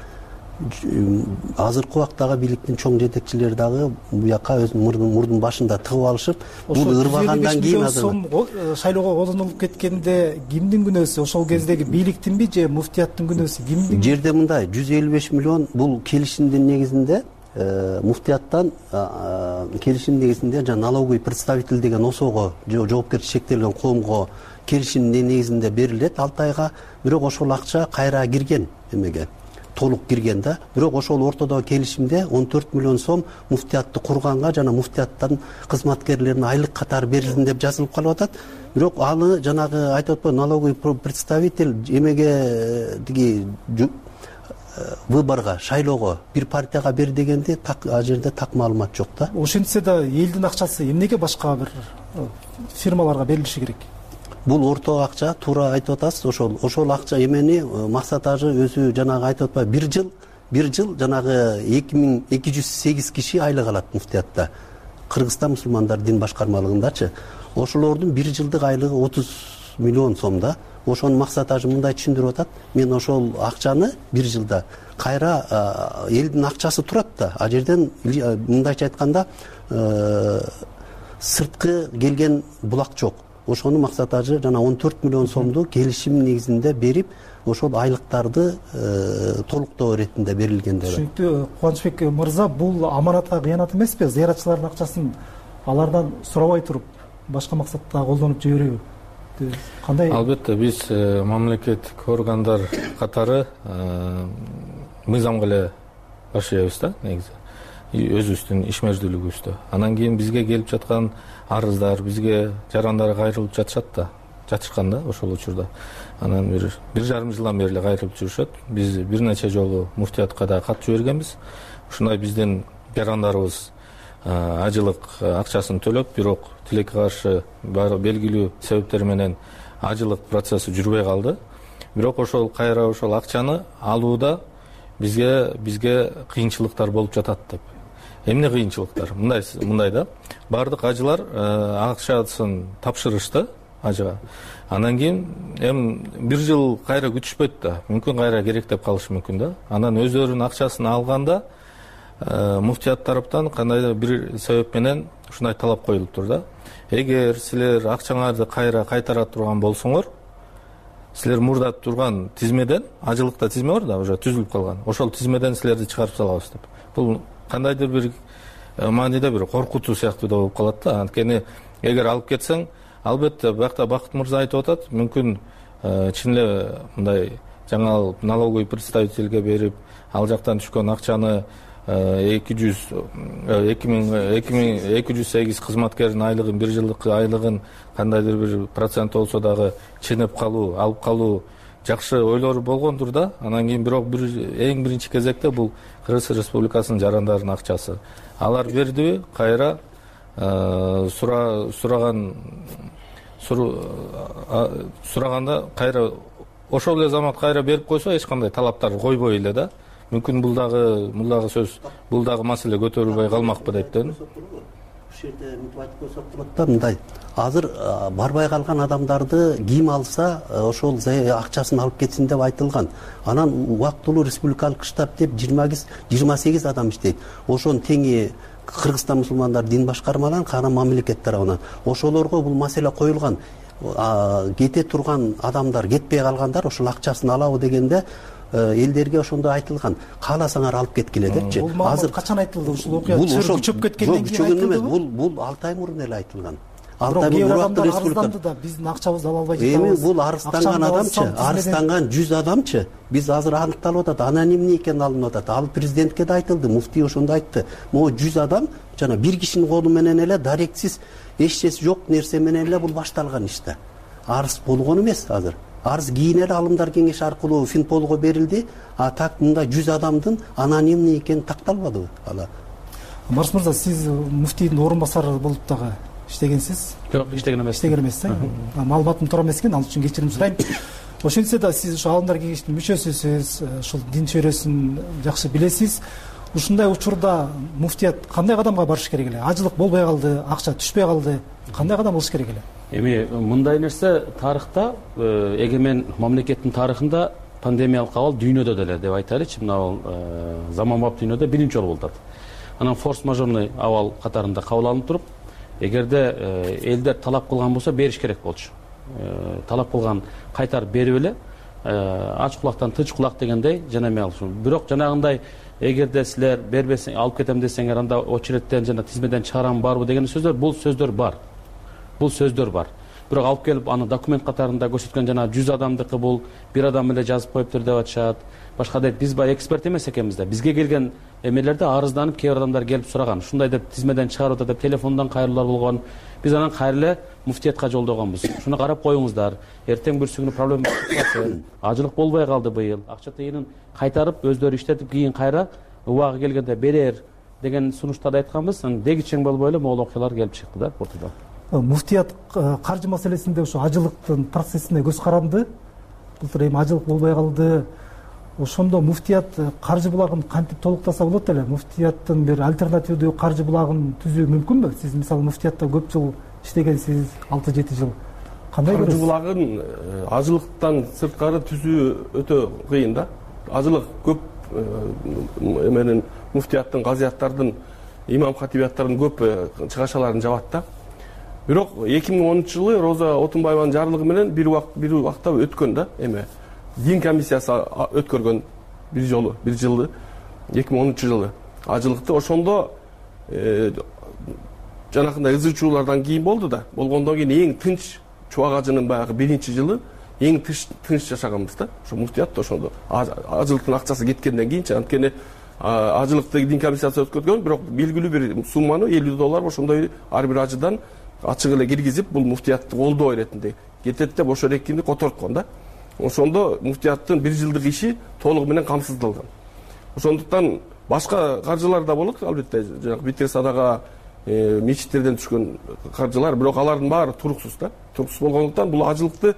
Азыркы убактагы бийликтин чоң жетекчилери дагы буяка өз мурдун башында тыгып алышып, бул ырбагандан кийин азыр шайлоого колдонулуп кеткенде кимдин күнөөсү? Ошол кездеги бийликтинби же муфтияттын күнөөсү кимдин? Жерде мындай жүз элүү беш миллион бул келишимдин негизинде муфтияттан келишим негизинде жана налоговый представитель деген осого жоопкерчилиги шектелген коомго келишим негизинде берилет алты айга. Бирок ошол акча кайра кирген эмеге толук кирген да. Бирок ошол ортодогу келишимде он төрт миллион сом муфтиятты курганга жана муфтияттын кызматкерлерине айлык катары берилдин деп жазылып калып атат. Бирок аны жанагы айтып атпайбы налоговый представитель эмеге тиги выборго шайлоого бир партияга бер дегенде так ал жерде так маалымат жок да. Ошентсе да элдин акчасы эмнеге башка бир фирмаларга берилиши керек? Бул орто акча, туура айтып атасыз. Ошол ошол акча эмени Максат ажы өзү жанагы айтып атпайбы бир жыл бир жыл жанагы эки миң эки жүз сегиз киши айлык алат муфтиятта. Кыргызстан мусулмандар дин башкармалыгындачы. Ошолордун бир жылдык айлыгы отуз миллион сом да. Ошону Максат ажы мындай түшүндүрүп атат. Мен ошол акчаны бир жылда кайра элдин акчасы турат да. А жерден мындайча айтканда сырткы келген булак жок. Ошону Максат ажы жана он төрт миллион сомду келишим негизинде берип, ошол айлыктарды толуктоо иретинде берилген деп. Түшүнүктүү. Кубанычбек мырза, бул аманатка кыянат эмеспи? Зыяратчылардын акчасын алардан сурабай туруп, башка максатта колдонуп жиберүү кандай? Албетте, биз мамлекеттик органдар катары мыйзамга эле башыйбыз да, негизи. Өзүбүздүн ишмердүүлүгүбүздө. Анан кийин бизге келип жаткан арыздар, бизге жарандар кайрылып жатышат да, жатышкан да ошол учурда. Анан бир бир жарым жылдан бери эле кайрылып жүрүшөт. Биз бир нече жолу муфтиятка да кат жибергенбиз. Ушундай биздин жарандарыбыз ажылык акчасын төлөп, бирок тилекке каршы белгилүү себептер менен ажылык процесси жүрбөй калды. Бирок ошол кайра ошол акчаны алууда бизге бизге кыйынчылыктар болуп жатат деп. Эмне кыйынчылыктар? Мындай мындай да. Бардык ажылар акчасын тапшырышты ажыга. Анан кийин эми бир жыл кайра күтүшпөйт да. Мүмкүн кайра керек деп калышы мүмкүн да. Анан өздөрүнүн акчасын алганда муфтият тараптан кандайдыр бир себеп менен ушундай талап коюлуптур да. Эгер силер акчаңарды кайра кайтара турган болсоңор, силер мурда турган тизмеден, ажылыкта тизме бар да, уже түзүлүп калган. Ошол тизмеден силерди чыгарып салабыз деп. Бул кандайдыр бир мааниде бир коркутуу сыяктуу да болуп калат да. Анткени эгер алып кетсең, албетте бакта Бакыт мырза айтып атат, мүмкүн чын эле мындай жаңа налоговый представительге берип, ал жактан түшкөн акчаны эки жүз эки миң эки жүз сегиз кызматкердин айлыгын, бир жылдык айлыгын кандайдыр бир процент болсо дагы ченеп калуу, алып калуу жакшы ойлору болгондур да. Анан кийин бирок бир эң биринчи кезекте бул Кыргыз Республикасынын жарандарынын акчасы. Алар бердиби, кайра сураган сураганда кайра ошол эле замат кайра берип койсо, эч кандай талаптар койбой эле да. Мүмкүн бул дагы бул дагы сөз, бул дагы маселе көтөрүлбөй калмакпы деп дедим. Ушул жерде мынтип айтып койсок болот да, мындай. Азыр барбай калган адамдарды ким алса, ошол акчасын алып кетсин деп айтылган. Анан убактылуу республикалык штаб деп жыйырма сегиз адам иштейт. Ошонун теңи Кыргызстан мусулмандар дин башкармаларынан, кана мамлекет тарабынан. Ошолорго бул маселе коюлган. Кете турган адамдар, кетпей калгандар ошол акчасын алабы дегенде элдерге ошондой айтылган. Кааласаңар алып кеткиле депчи. Азыр качан айтылды ушул окуя? Күчөп кеткенден кийин айтылды. Бул бул алты ай мурун эле айтылган. Алты ай мурун арызданды да, биздин акчабызды ала албай жатабыз. Эми бул арызданган адамчы, арызданган жүз адамчы. Биз азыр аныкталып атат, анонимный экени алынып атат. Ал президентке да айтылды, муфтий ошондо айтты. Могу жүз адам жана бир кишинин колу менен эле дарексиз, эччеси жок нерсе менен эле бул башталган иште. Арыз болгон эмес азыр. Арыз кийин эле алымдар кеңеши аркылуу Финполго берилди. А так мындай жүз адамдын анонимный экени такталбады ала. Марс мырза, сиз муфтийдин орун басары болуп дагы иштегенсиз? Жок, иштеген эмес. Иштеген эмес, э? Маалыматым туура эмес экен, ал үчүн кечирим сурайм. Ошентсе да сиз ошо алымдар кеңешинин мүчөсүсүз, ошол дин чөйрөсүн жакшы билесиз. Ушундай учурда муфтият кандай кадамга барыш керек эле? Ажылык болбой калды, акча түшпөй калды. Кандай кадам кылыш керек эле? Эми мындай нерсе тарыхта, эгемен мамлекеттин тарыхында пандемиялык абал дүйнөдө деле деп айтайлычы, мына заманбап дүйнөдө биринчи жолу болуп атат. Анан форс-мажорный абал катарында кабыл алынып туруп, эгерде элдер талап кылган болсо бериш керек болчу. Талап кылган кайтарып берип эле, ач кулактан тыч кулак дегендей жана эме алыш. Бирок жанагындай эгерде силер бербесең алып кетем десеңер анда очередтен жана тизмеден чыгарам барбы деген сөздөр, бул сөздөр бар. Бул сөздөр бар. Бирок алып келип аны документ катарында көрсөткөн жана жүз адамдыкы бул бир адам эле жазып коюптур деп атышат. Башка дейт, биз баягы эксперт эмес экенбиз да. Бизге келген эмелерде арызданып кээ бир адамдар келип сураган. Ушундай деп тизмеден чыгарып атат деп телефондон кайрылуулар болгон. Биз анан кайра эле муфтиятка жолдогонбуз. Шуну карап коюңуздар. Эртең бүрсүгүнү проблема чыкпасын. Ажылык болбой калды быйыл. Акча тыйынын кайтарып өздөрү иштетип кийин кайра убагы келгенде берер деген сунуштарды айтканбыз. Дегичең болбой эле могул окуялар келип чыкты да ортодо. Муфтият каржы маселесинде ошо ажылыктын процессине көз каранды. Былтыр эми ажылык болбой калды. Ошондо муфтият каржы булагын кантип толуктаса болот эле? Муфтияттын бир альтернативдүү каржы булагын түзүү мүмкүнбү? Сиз мисалы муфтиятта көп жыл иштегенсиз, алты жети жыл. Кандай көрөсүз? Каржы булагын ажылыктан сырткары түзүү өтө кыйын да. Ажылык көп эменин муфтияттын, казыяттардын, имам хатибияттардын көп чыгашаларын жабат да. Бирок эки миң онунчу жылы Роза Отунбаеванын жарлыгы менен бир убакыт бир убакта өткөн да, эме дин комиссиясы өткөргөн бир жолу, бир жылды, эки миң онунчу жылы ажылыкты. Ошондо жанакындай ызы чуулардан кийин болду да. Болгондон кийин эң тынч чубак ажынын баягы биринчи жылы эң тынч жашаганбыз да. Ошо муфтият ошондо ажылыктын акчасы кеткенден кийинчи, анткени ажылыкты дин комиссиясы өткөргөн, бирок белгилүү бир сумманы элүү доллар ошондой ар бир ажыдан ачык эле киргизип, бул муфтиятты колдоо иретинде кетет деп ошо эркинди которткон да. Ошондо муфтияттын бир жылдык иши толугу менен камсыздалган. Ошондуктан башка каржылар да болот, албетте, жанагы битер садага, мечиттерден түшкөн каржылар, бирок алардын баары туруксуз да. Туруксуз болгондуктан бул ажылыкты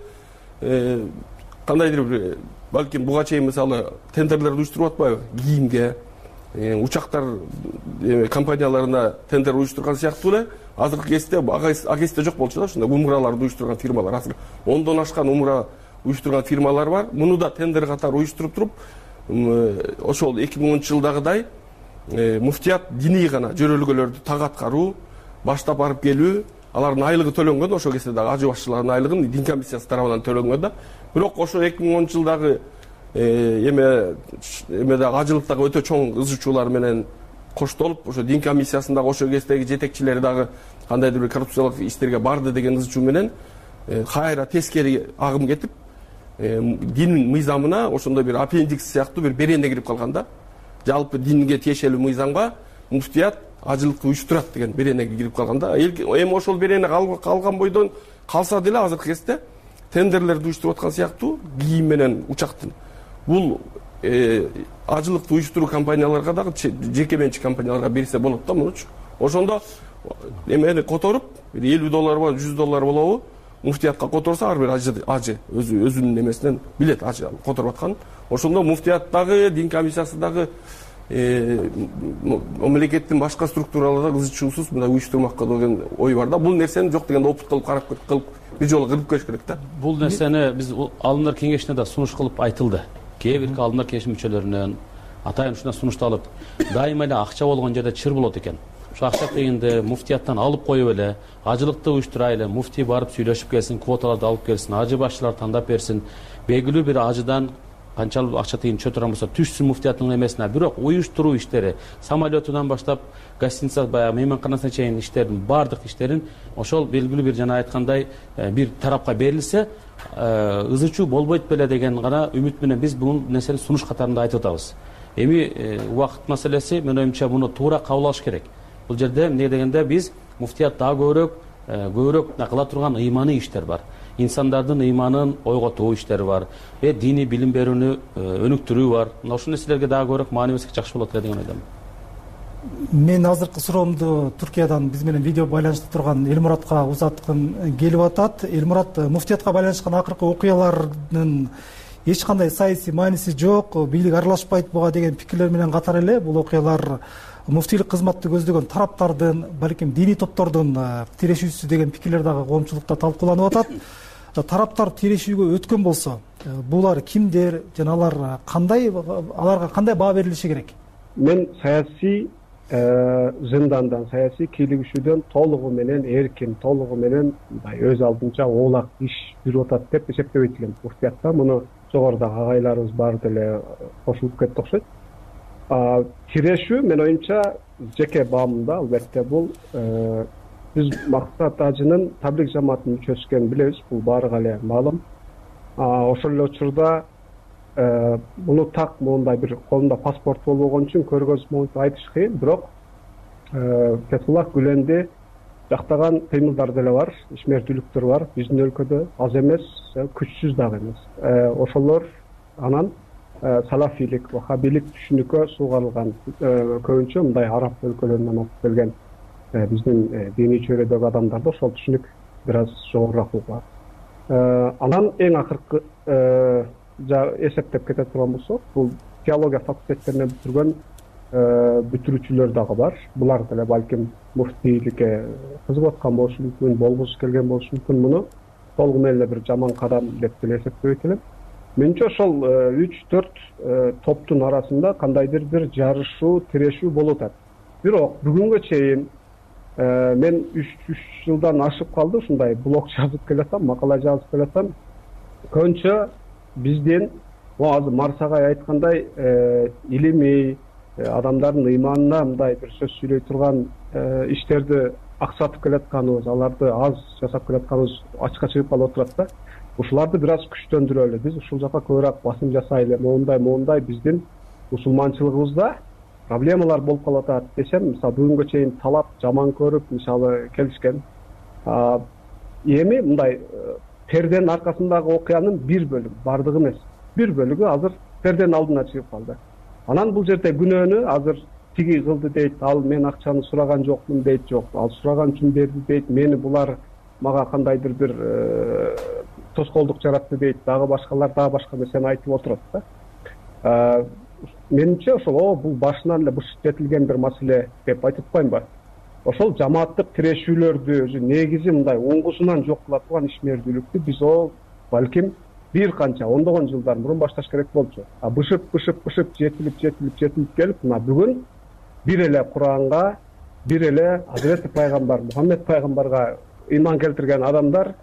кандайдыр бир, балким буга чейин мисалы тендерлерди уюштуруп атпайбы? Кийимге, учактар компанияларына тендер уюштурган сыяктуу эле азыркы кезде ага кезде жок болчу да, ушундай умраларды уюштурган фирмалар. Азыр ондон ашкан умра уюштурган фирмалар бар. Муну да тендер катары уюштуруп туруп, ошол эки миң онунчу жылдагыдай муфтият диний гана жөрөлгөлөрдү так аткаруу, баштап барып келүү, алардын айлыгы төлөнгөн, ошол кезде дагы ажы башчыларынын айлыгын дин комиссиясы тарабынан төлөнгөн да. Бирок ошо эки миң онунчу жылдагы эме эмедагы ажылыктагы өтө чоң ызы чуулар менен коштолуп, ошо дин комиссиясындагы ошол кездеги жетекчилери дагы кандайдыр бир коррупциялык иштерге барды деген ызы чуу менен кайра тескери агым кетип, дин мыйзамына ошондой бир аппендикс сыяктуу бир берене кирип калган да. Жалпы динге тиешелүү мыйзамга муфтият ажылыкты уюштурат деген беренеге кирип калган да. Эми ошол берене калган бойдон калса деле азыркы кезде тендерлерди уюштуруп аткан сыяктуу кийим менен учактын. Бул ажылыкты уюштуруу компанияларга дагы жеке менчик компанияларга берсе болот да мунучу. Ошондо эмени которуп, бир элүү долларбы, жүз доллар болобу, муфтиятка которса ар бир ажы ажы өзү өзүнүн эмесинен билет ажы которуп атканын. Ошондо муфтияттагы, дин комиссиясындагы мамлекеттин башка структуралары ызы чуусуз мындай уюштурмакка деген ой бар да. Бул нерсени жок дегенде опыт кылып карап кылып бир жолу кырып көрүш керек да. Бул нерсени биз алымдар кеңешине да сунуш кылып айтылды. Кээ бир алымдар кеңеши мүчөлөрүнөн атайын ушундай сунушталып, дайыма эле акча болгон жерде чыр болот экен. Ошо акча тыйынды муфтияттан алып коюп эле, ажылыкты уюштурайлы, муфтий барып сүйлөшүп келсин, квоталарды алып келсин, ажы башчылар тандап берсин, белгилүү бир ажыдан канчалык акча тыйын чөтүрөн болсо түшсүн муфтияттын эмесине. Бирок уюштуруу иштери, самолетунан баштап гостиница баягы мейманканасына чейин иштердин баардык иштерин ошол белгилүү бир жана айткандай бир тарапка берилсе, ызы чуу болбойт беле деген гана үмүт менен биз бул нерсени сунуш катарында айтып атабыз. Эми убакыт маселеси, менин оюмча, муну туура кабыл алыш керек. Бул жерде эмне дегенде биз муфтият дагы көбүрөөк көбүрөөк кыла турган ыйманий иштер бар. Инсандардын ыйманын ойготуу иштери бар. Э диний билим берүүнү өнүктүрүү бар. Мына ушул нерселерге дагы көбүрөөк маани берсек жакшы болот эле деген ойдомун. Мен азыркы суроомду Түркиядан биз менен видео байланышта турган Элмуратка узаткым келип атат. Элмурат, муфтиятка байланышкан акыркы окуялардын эч кандай саясий мааниси жок, бийлик аралашпайт буга деген пикирлер менен катар эле бул окуялар муфтийлик кызматты көздөгөн тараптардын, балким диний топтордун тирешүүсү деген пикирлер дагы коомчулукта талкууланып атат. Тараптар тирешүүгө өткөн болсо, булар кимдер жана алар кандай, аларга кандай баа берилиши керек? Мен саясий зындандан, саясий кийлигишүүдөн толугу менен эркин, толугу менен өз алдынча оолак иш жүрүп атат деп эсептебейт элем муфтиятта. Муну жогорудагы агайларыбыз баары деле кошулуп кетти окшойт. тирешүү менин оюмча жеке баамымда албетте бул биз Максат Ажынын таблик жамаатынын мүчөсү экенин билебиз, бул баарыга эле маалым. Ошол эле учурда муну так моундай бир колунда паспорт болбогон үчүн көргөз моунтип айтыш кыйын, бирок Фетхуллах Гүленди жактаган кыймылдар деле бар, ишмердүүлүктөр бар. Биздин өлкөдө аз эмес, күчсүз дагы эмес. Ошолор анан салафийлик, вахабилик түшүнүккө суугарылган, көбүнчө мындай араб өлкөлөрүнөн окуп келген биздин диний чөйрөдөгү адамдарда ошол түшүнүк бир аз жогорураак болгон. Анан эң акыркы эсептеп кете турган болсок, бул теология факультеттеринен бүтүргөн бүтүрүүчүлөр дагы бар. Булар деле балким муфтийликке кызыгып аткан болушу мүмкүн, болгусу келген болушу мүмкүн. Муну толугу менен эле бир жаман кадам деп деле эсептебейт элем. Менимче ошол үч төрт топтун арасында кандайдыр бир жарышуу, тирешүү болуп атат. Бирок бүгүнгө чейин мен үч жылдан ашып калды ушундай блог жазып келатам, макала жазып келатам. Көбүнчө биздин азыр Марсагай айткандай илимий адамдардын ыйманына мындай бир сөз сүйлөй турган иштерди аксатып келатканыбыз, аларды аз жасап келатканыбыз ачыкка чыгып калып отурат да. Ушуларды бир аз күчтөндүрөлү. Биз ушул жака көбүрөөк басым жасайлы. Моундай моундай биздин мусулманчылыгыбызда проблемалар болуп калып атат десем, мисалы бүгүнгө чейин талап, жаман көрүп, мисалы келишкен. Эми мындай перденин аркасындагы окуянын бир бөлүгү, бардыгы эмес, бир бөлүгү азыр перденин алдына чыгып калды. Анан бул жерде күнөөнү азыр тиги кылды дейт, ал мен акчаны сураган жокмун дейт, жок, ал сураган үчүн берди дейт, мени булар мага кандайдыр бир тоскоолдук жаратты дейт, дагы башкалар дагы башка нерсени айтып отурат да. Менимче ошол бул башынан эле бышытылган бир маселе деп айтып коеюнбу? Ошол жамааттык тирешүүлөрдү өзү негизи мындай оңгусунан жок кыла турган ишмердүүлүктү биз о балким бир канча ондогон жылдар мурун башташ керек болчу. А бышып бышып бышып жетилип жетилип жетилип келип мына бүгүн бир эле Куранга, бир эле Азирети пайгамбар Мухаммед пайгамбарга ыйман келтирген адамдар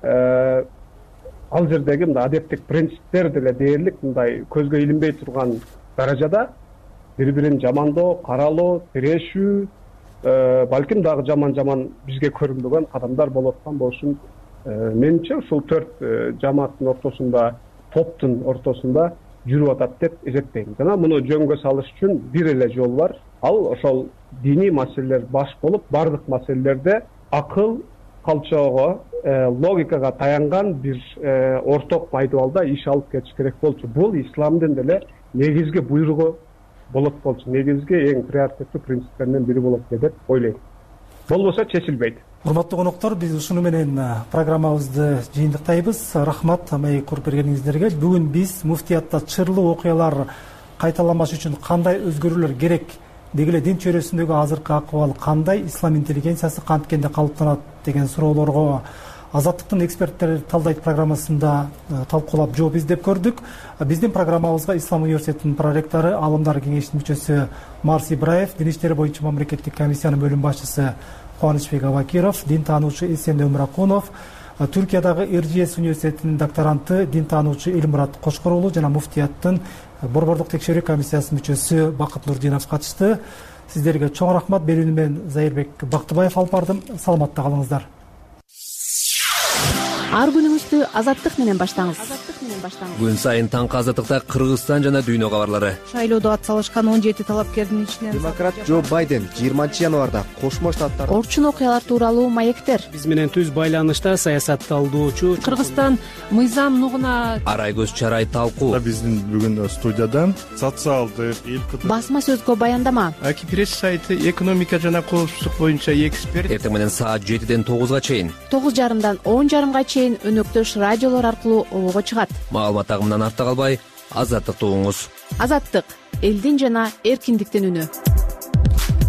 ал жердеги мындай адептик принциптер деле дээрлик мындай көзгө илинбей турган даражада бири-бирин жамандоо, каралоо, тирешүү, балким дагы жаман-жаман бизге көрүнбөгөн кадамдар болуп аткан болушун менимче ушул төрт жамааттын ортосунда, топтун ортосунда жүрүп атат деп эсептейм. Жана муну жөнгө салыш үчүн бир эле жол бар. Ал ошол диний маселелер баш болуп, бардык маселелерде акыл, калчоого, логикага таянган бир орток пайдубалда иш алып кетиш керек болчу. Бул исламдын деле негизги буйругу болот болчу, негизги эң приоритеттүү принциптеринен бири болот деп ойлойм. Болбосо чечилбейт. Урматтуу коноктор, биз ушуну менен программабызды жыйынтыктайбыз. Рахмат маек уруп бергениңиздерге. Бүгүн биз муфтиятта чырлуу окуялар кайталамаш үчүн кандай өзгөрүүлөр керек, деги эле дин чөйрөсүндөгү азыркы акыбал кандай, ислам интеллигенциясы канткенде калыптанат деген суроолорго Азаттыктын эксперттери талдайт программасында талкуулап жооп издеп көрдүк. Биздин программабызга Ислам университетинин проректору, Аалымдар кеңешинин мүчөсү Марс Ибраев, Дин иштери боюнча мамлекеттик комиссиянын бөлүм башчысы Кубанычбек Абакиров, дин таануучу Эсен Өмүракунов, Түркиядагы эр жи эс университетинин докторанты, дин таануучу Элмурат Кошкор уулу жана муфтияттын борбордук текшерүү комиссиясынын мүчөсү Бакыт Нурдинов катышты. Сиздерге чоң рахмат. Берүүнү мен Зайырбек Бактыбаев алып бардым. Саламатта калыңыздар. Ар күнүңүздү Азаттык менен баштаңыз. Күн сайын таңкы Азаттыкта Кыргызстан жана дүйнө кабарлары. Шайлоодо ат салышкан он жети талапкердин ичинен демократ Джо Байден жыйырманчы январда Кошмо Штаттар орчун окуялар тууралуу маектер. Биз менен түз байланышта саясатталдоочу Кыргызстан мыйзам нугуна Арайгөз Чарай талкуу. Биздин бүгүн студиядан социалдык басма сөзгө баяндама. Аки пресс сайты экономика жана коопсуздук боюнча эксперт. Эртең менен саат жетиден тогузга чейин, тогуз жарымдан он жарымга чейин өнөктөш радиолор аркылуу обого чыгат. Маалымат агымынан артта калбай, Азаттыкты угуңуз. Азаттык — элдин жана эркиндиктин үнү.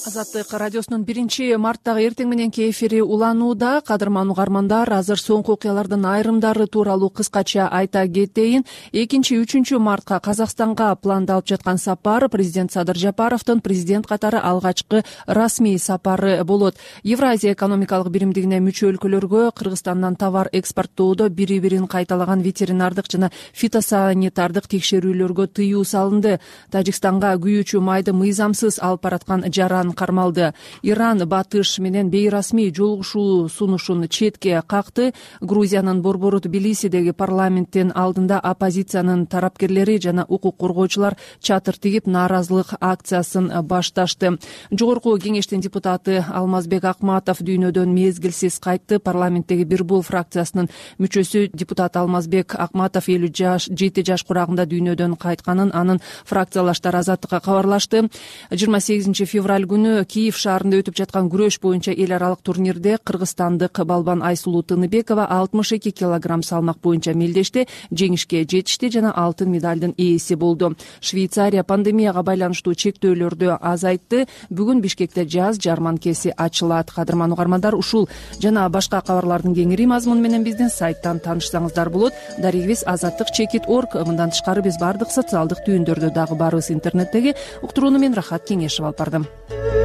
азаттык радиосунун биринчи марттагы эртең мененки эфири уланууда. Кадырман угармандар, азыр соңку окуялардын айрымдары тууралуу кыскача айта кетейин. экинчи үчүнчү мартка Казакстанга пландалып жаткан сапар президент Садыр Жапаровдун президент катары алгачкы расмий сапары болот. Евразия экономикалык биримдигине мүчө өлкөлөргө Кыргызстандан товар экспорттоодо бири-бирин кайталаган ветеринардык жана фитосанитардык текшерүүлөргө тыюу салынды. Тажикстанга күйүүчү майды мыйзамсыз алып бараткан жаран кармалды. Иран Батыш менен бейрасмий жолугушуу сунушун четке какты. Грузиянын борбору Тбилисидеги парламенттин алдында оппозициянын тарапкерлери жана укук коргоочулар чатыр тигип нааразылык акциясын башташты. Жогорку кеңештин депутаты Алмазбек Акматов дүйнөдөн мезгилсиз кайтты. Парламенттеги Бир Бул фракциясынын мүчөсү депутат Алмазбек Акматов элүү жети жаш курагында дүйнөдөн кайтканын анын фракциялаштары Азаттыкка кабарлашты. жыйырма сегизинчи февраль күнү Киев шаарында өтүп жаткан күрөш боюнча эл аралык турнирде кыргызстандык балбан Айсулуу Тыныбекова алтымыш эки килограмм салмак боюнча мелдеште жеңишке жетишти жана алтын медалдын ээси болду. Швейцария пандемияга байланыштуу чектөөлөрдү азайтты. Бүгүн Бишкекте жаз жарманкеси ачылат. Кадырман угармандар, ушул жана башка кабарлардын кеңири мазмуну менен биздин сайттан таанышсаңыздар болот. Дарегибиз азаттык чекит точка орг. Мындан тышкары биз бардык социалдык түйүндөрдө дагы барбыз. Интернеттеги уктурууну мен Рахат Кеңешев алып бардым.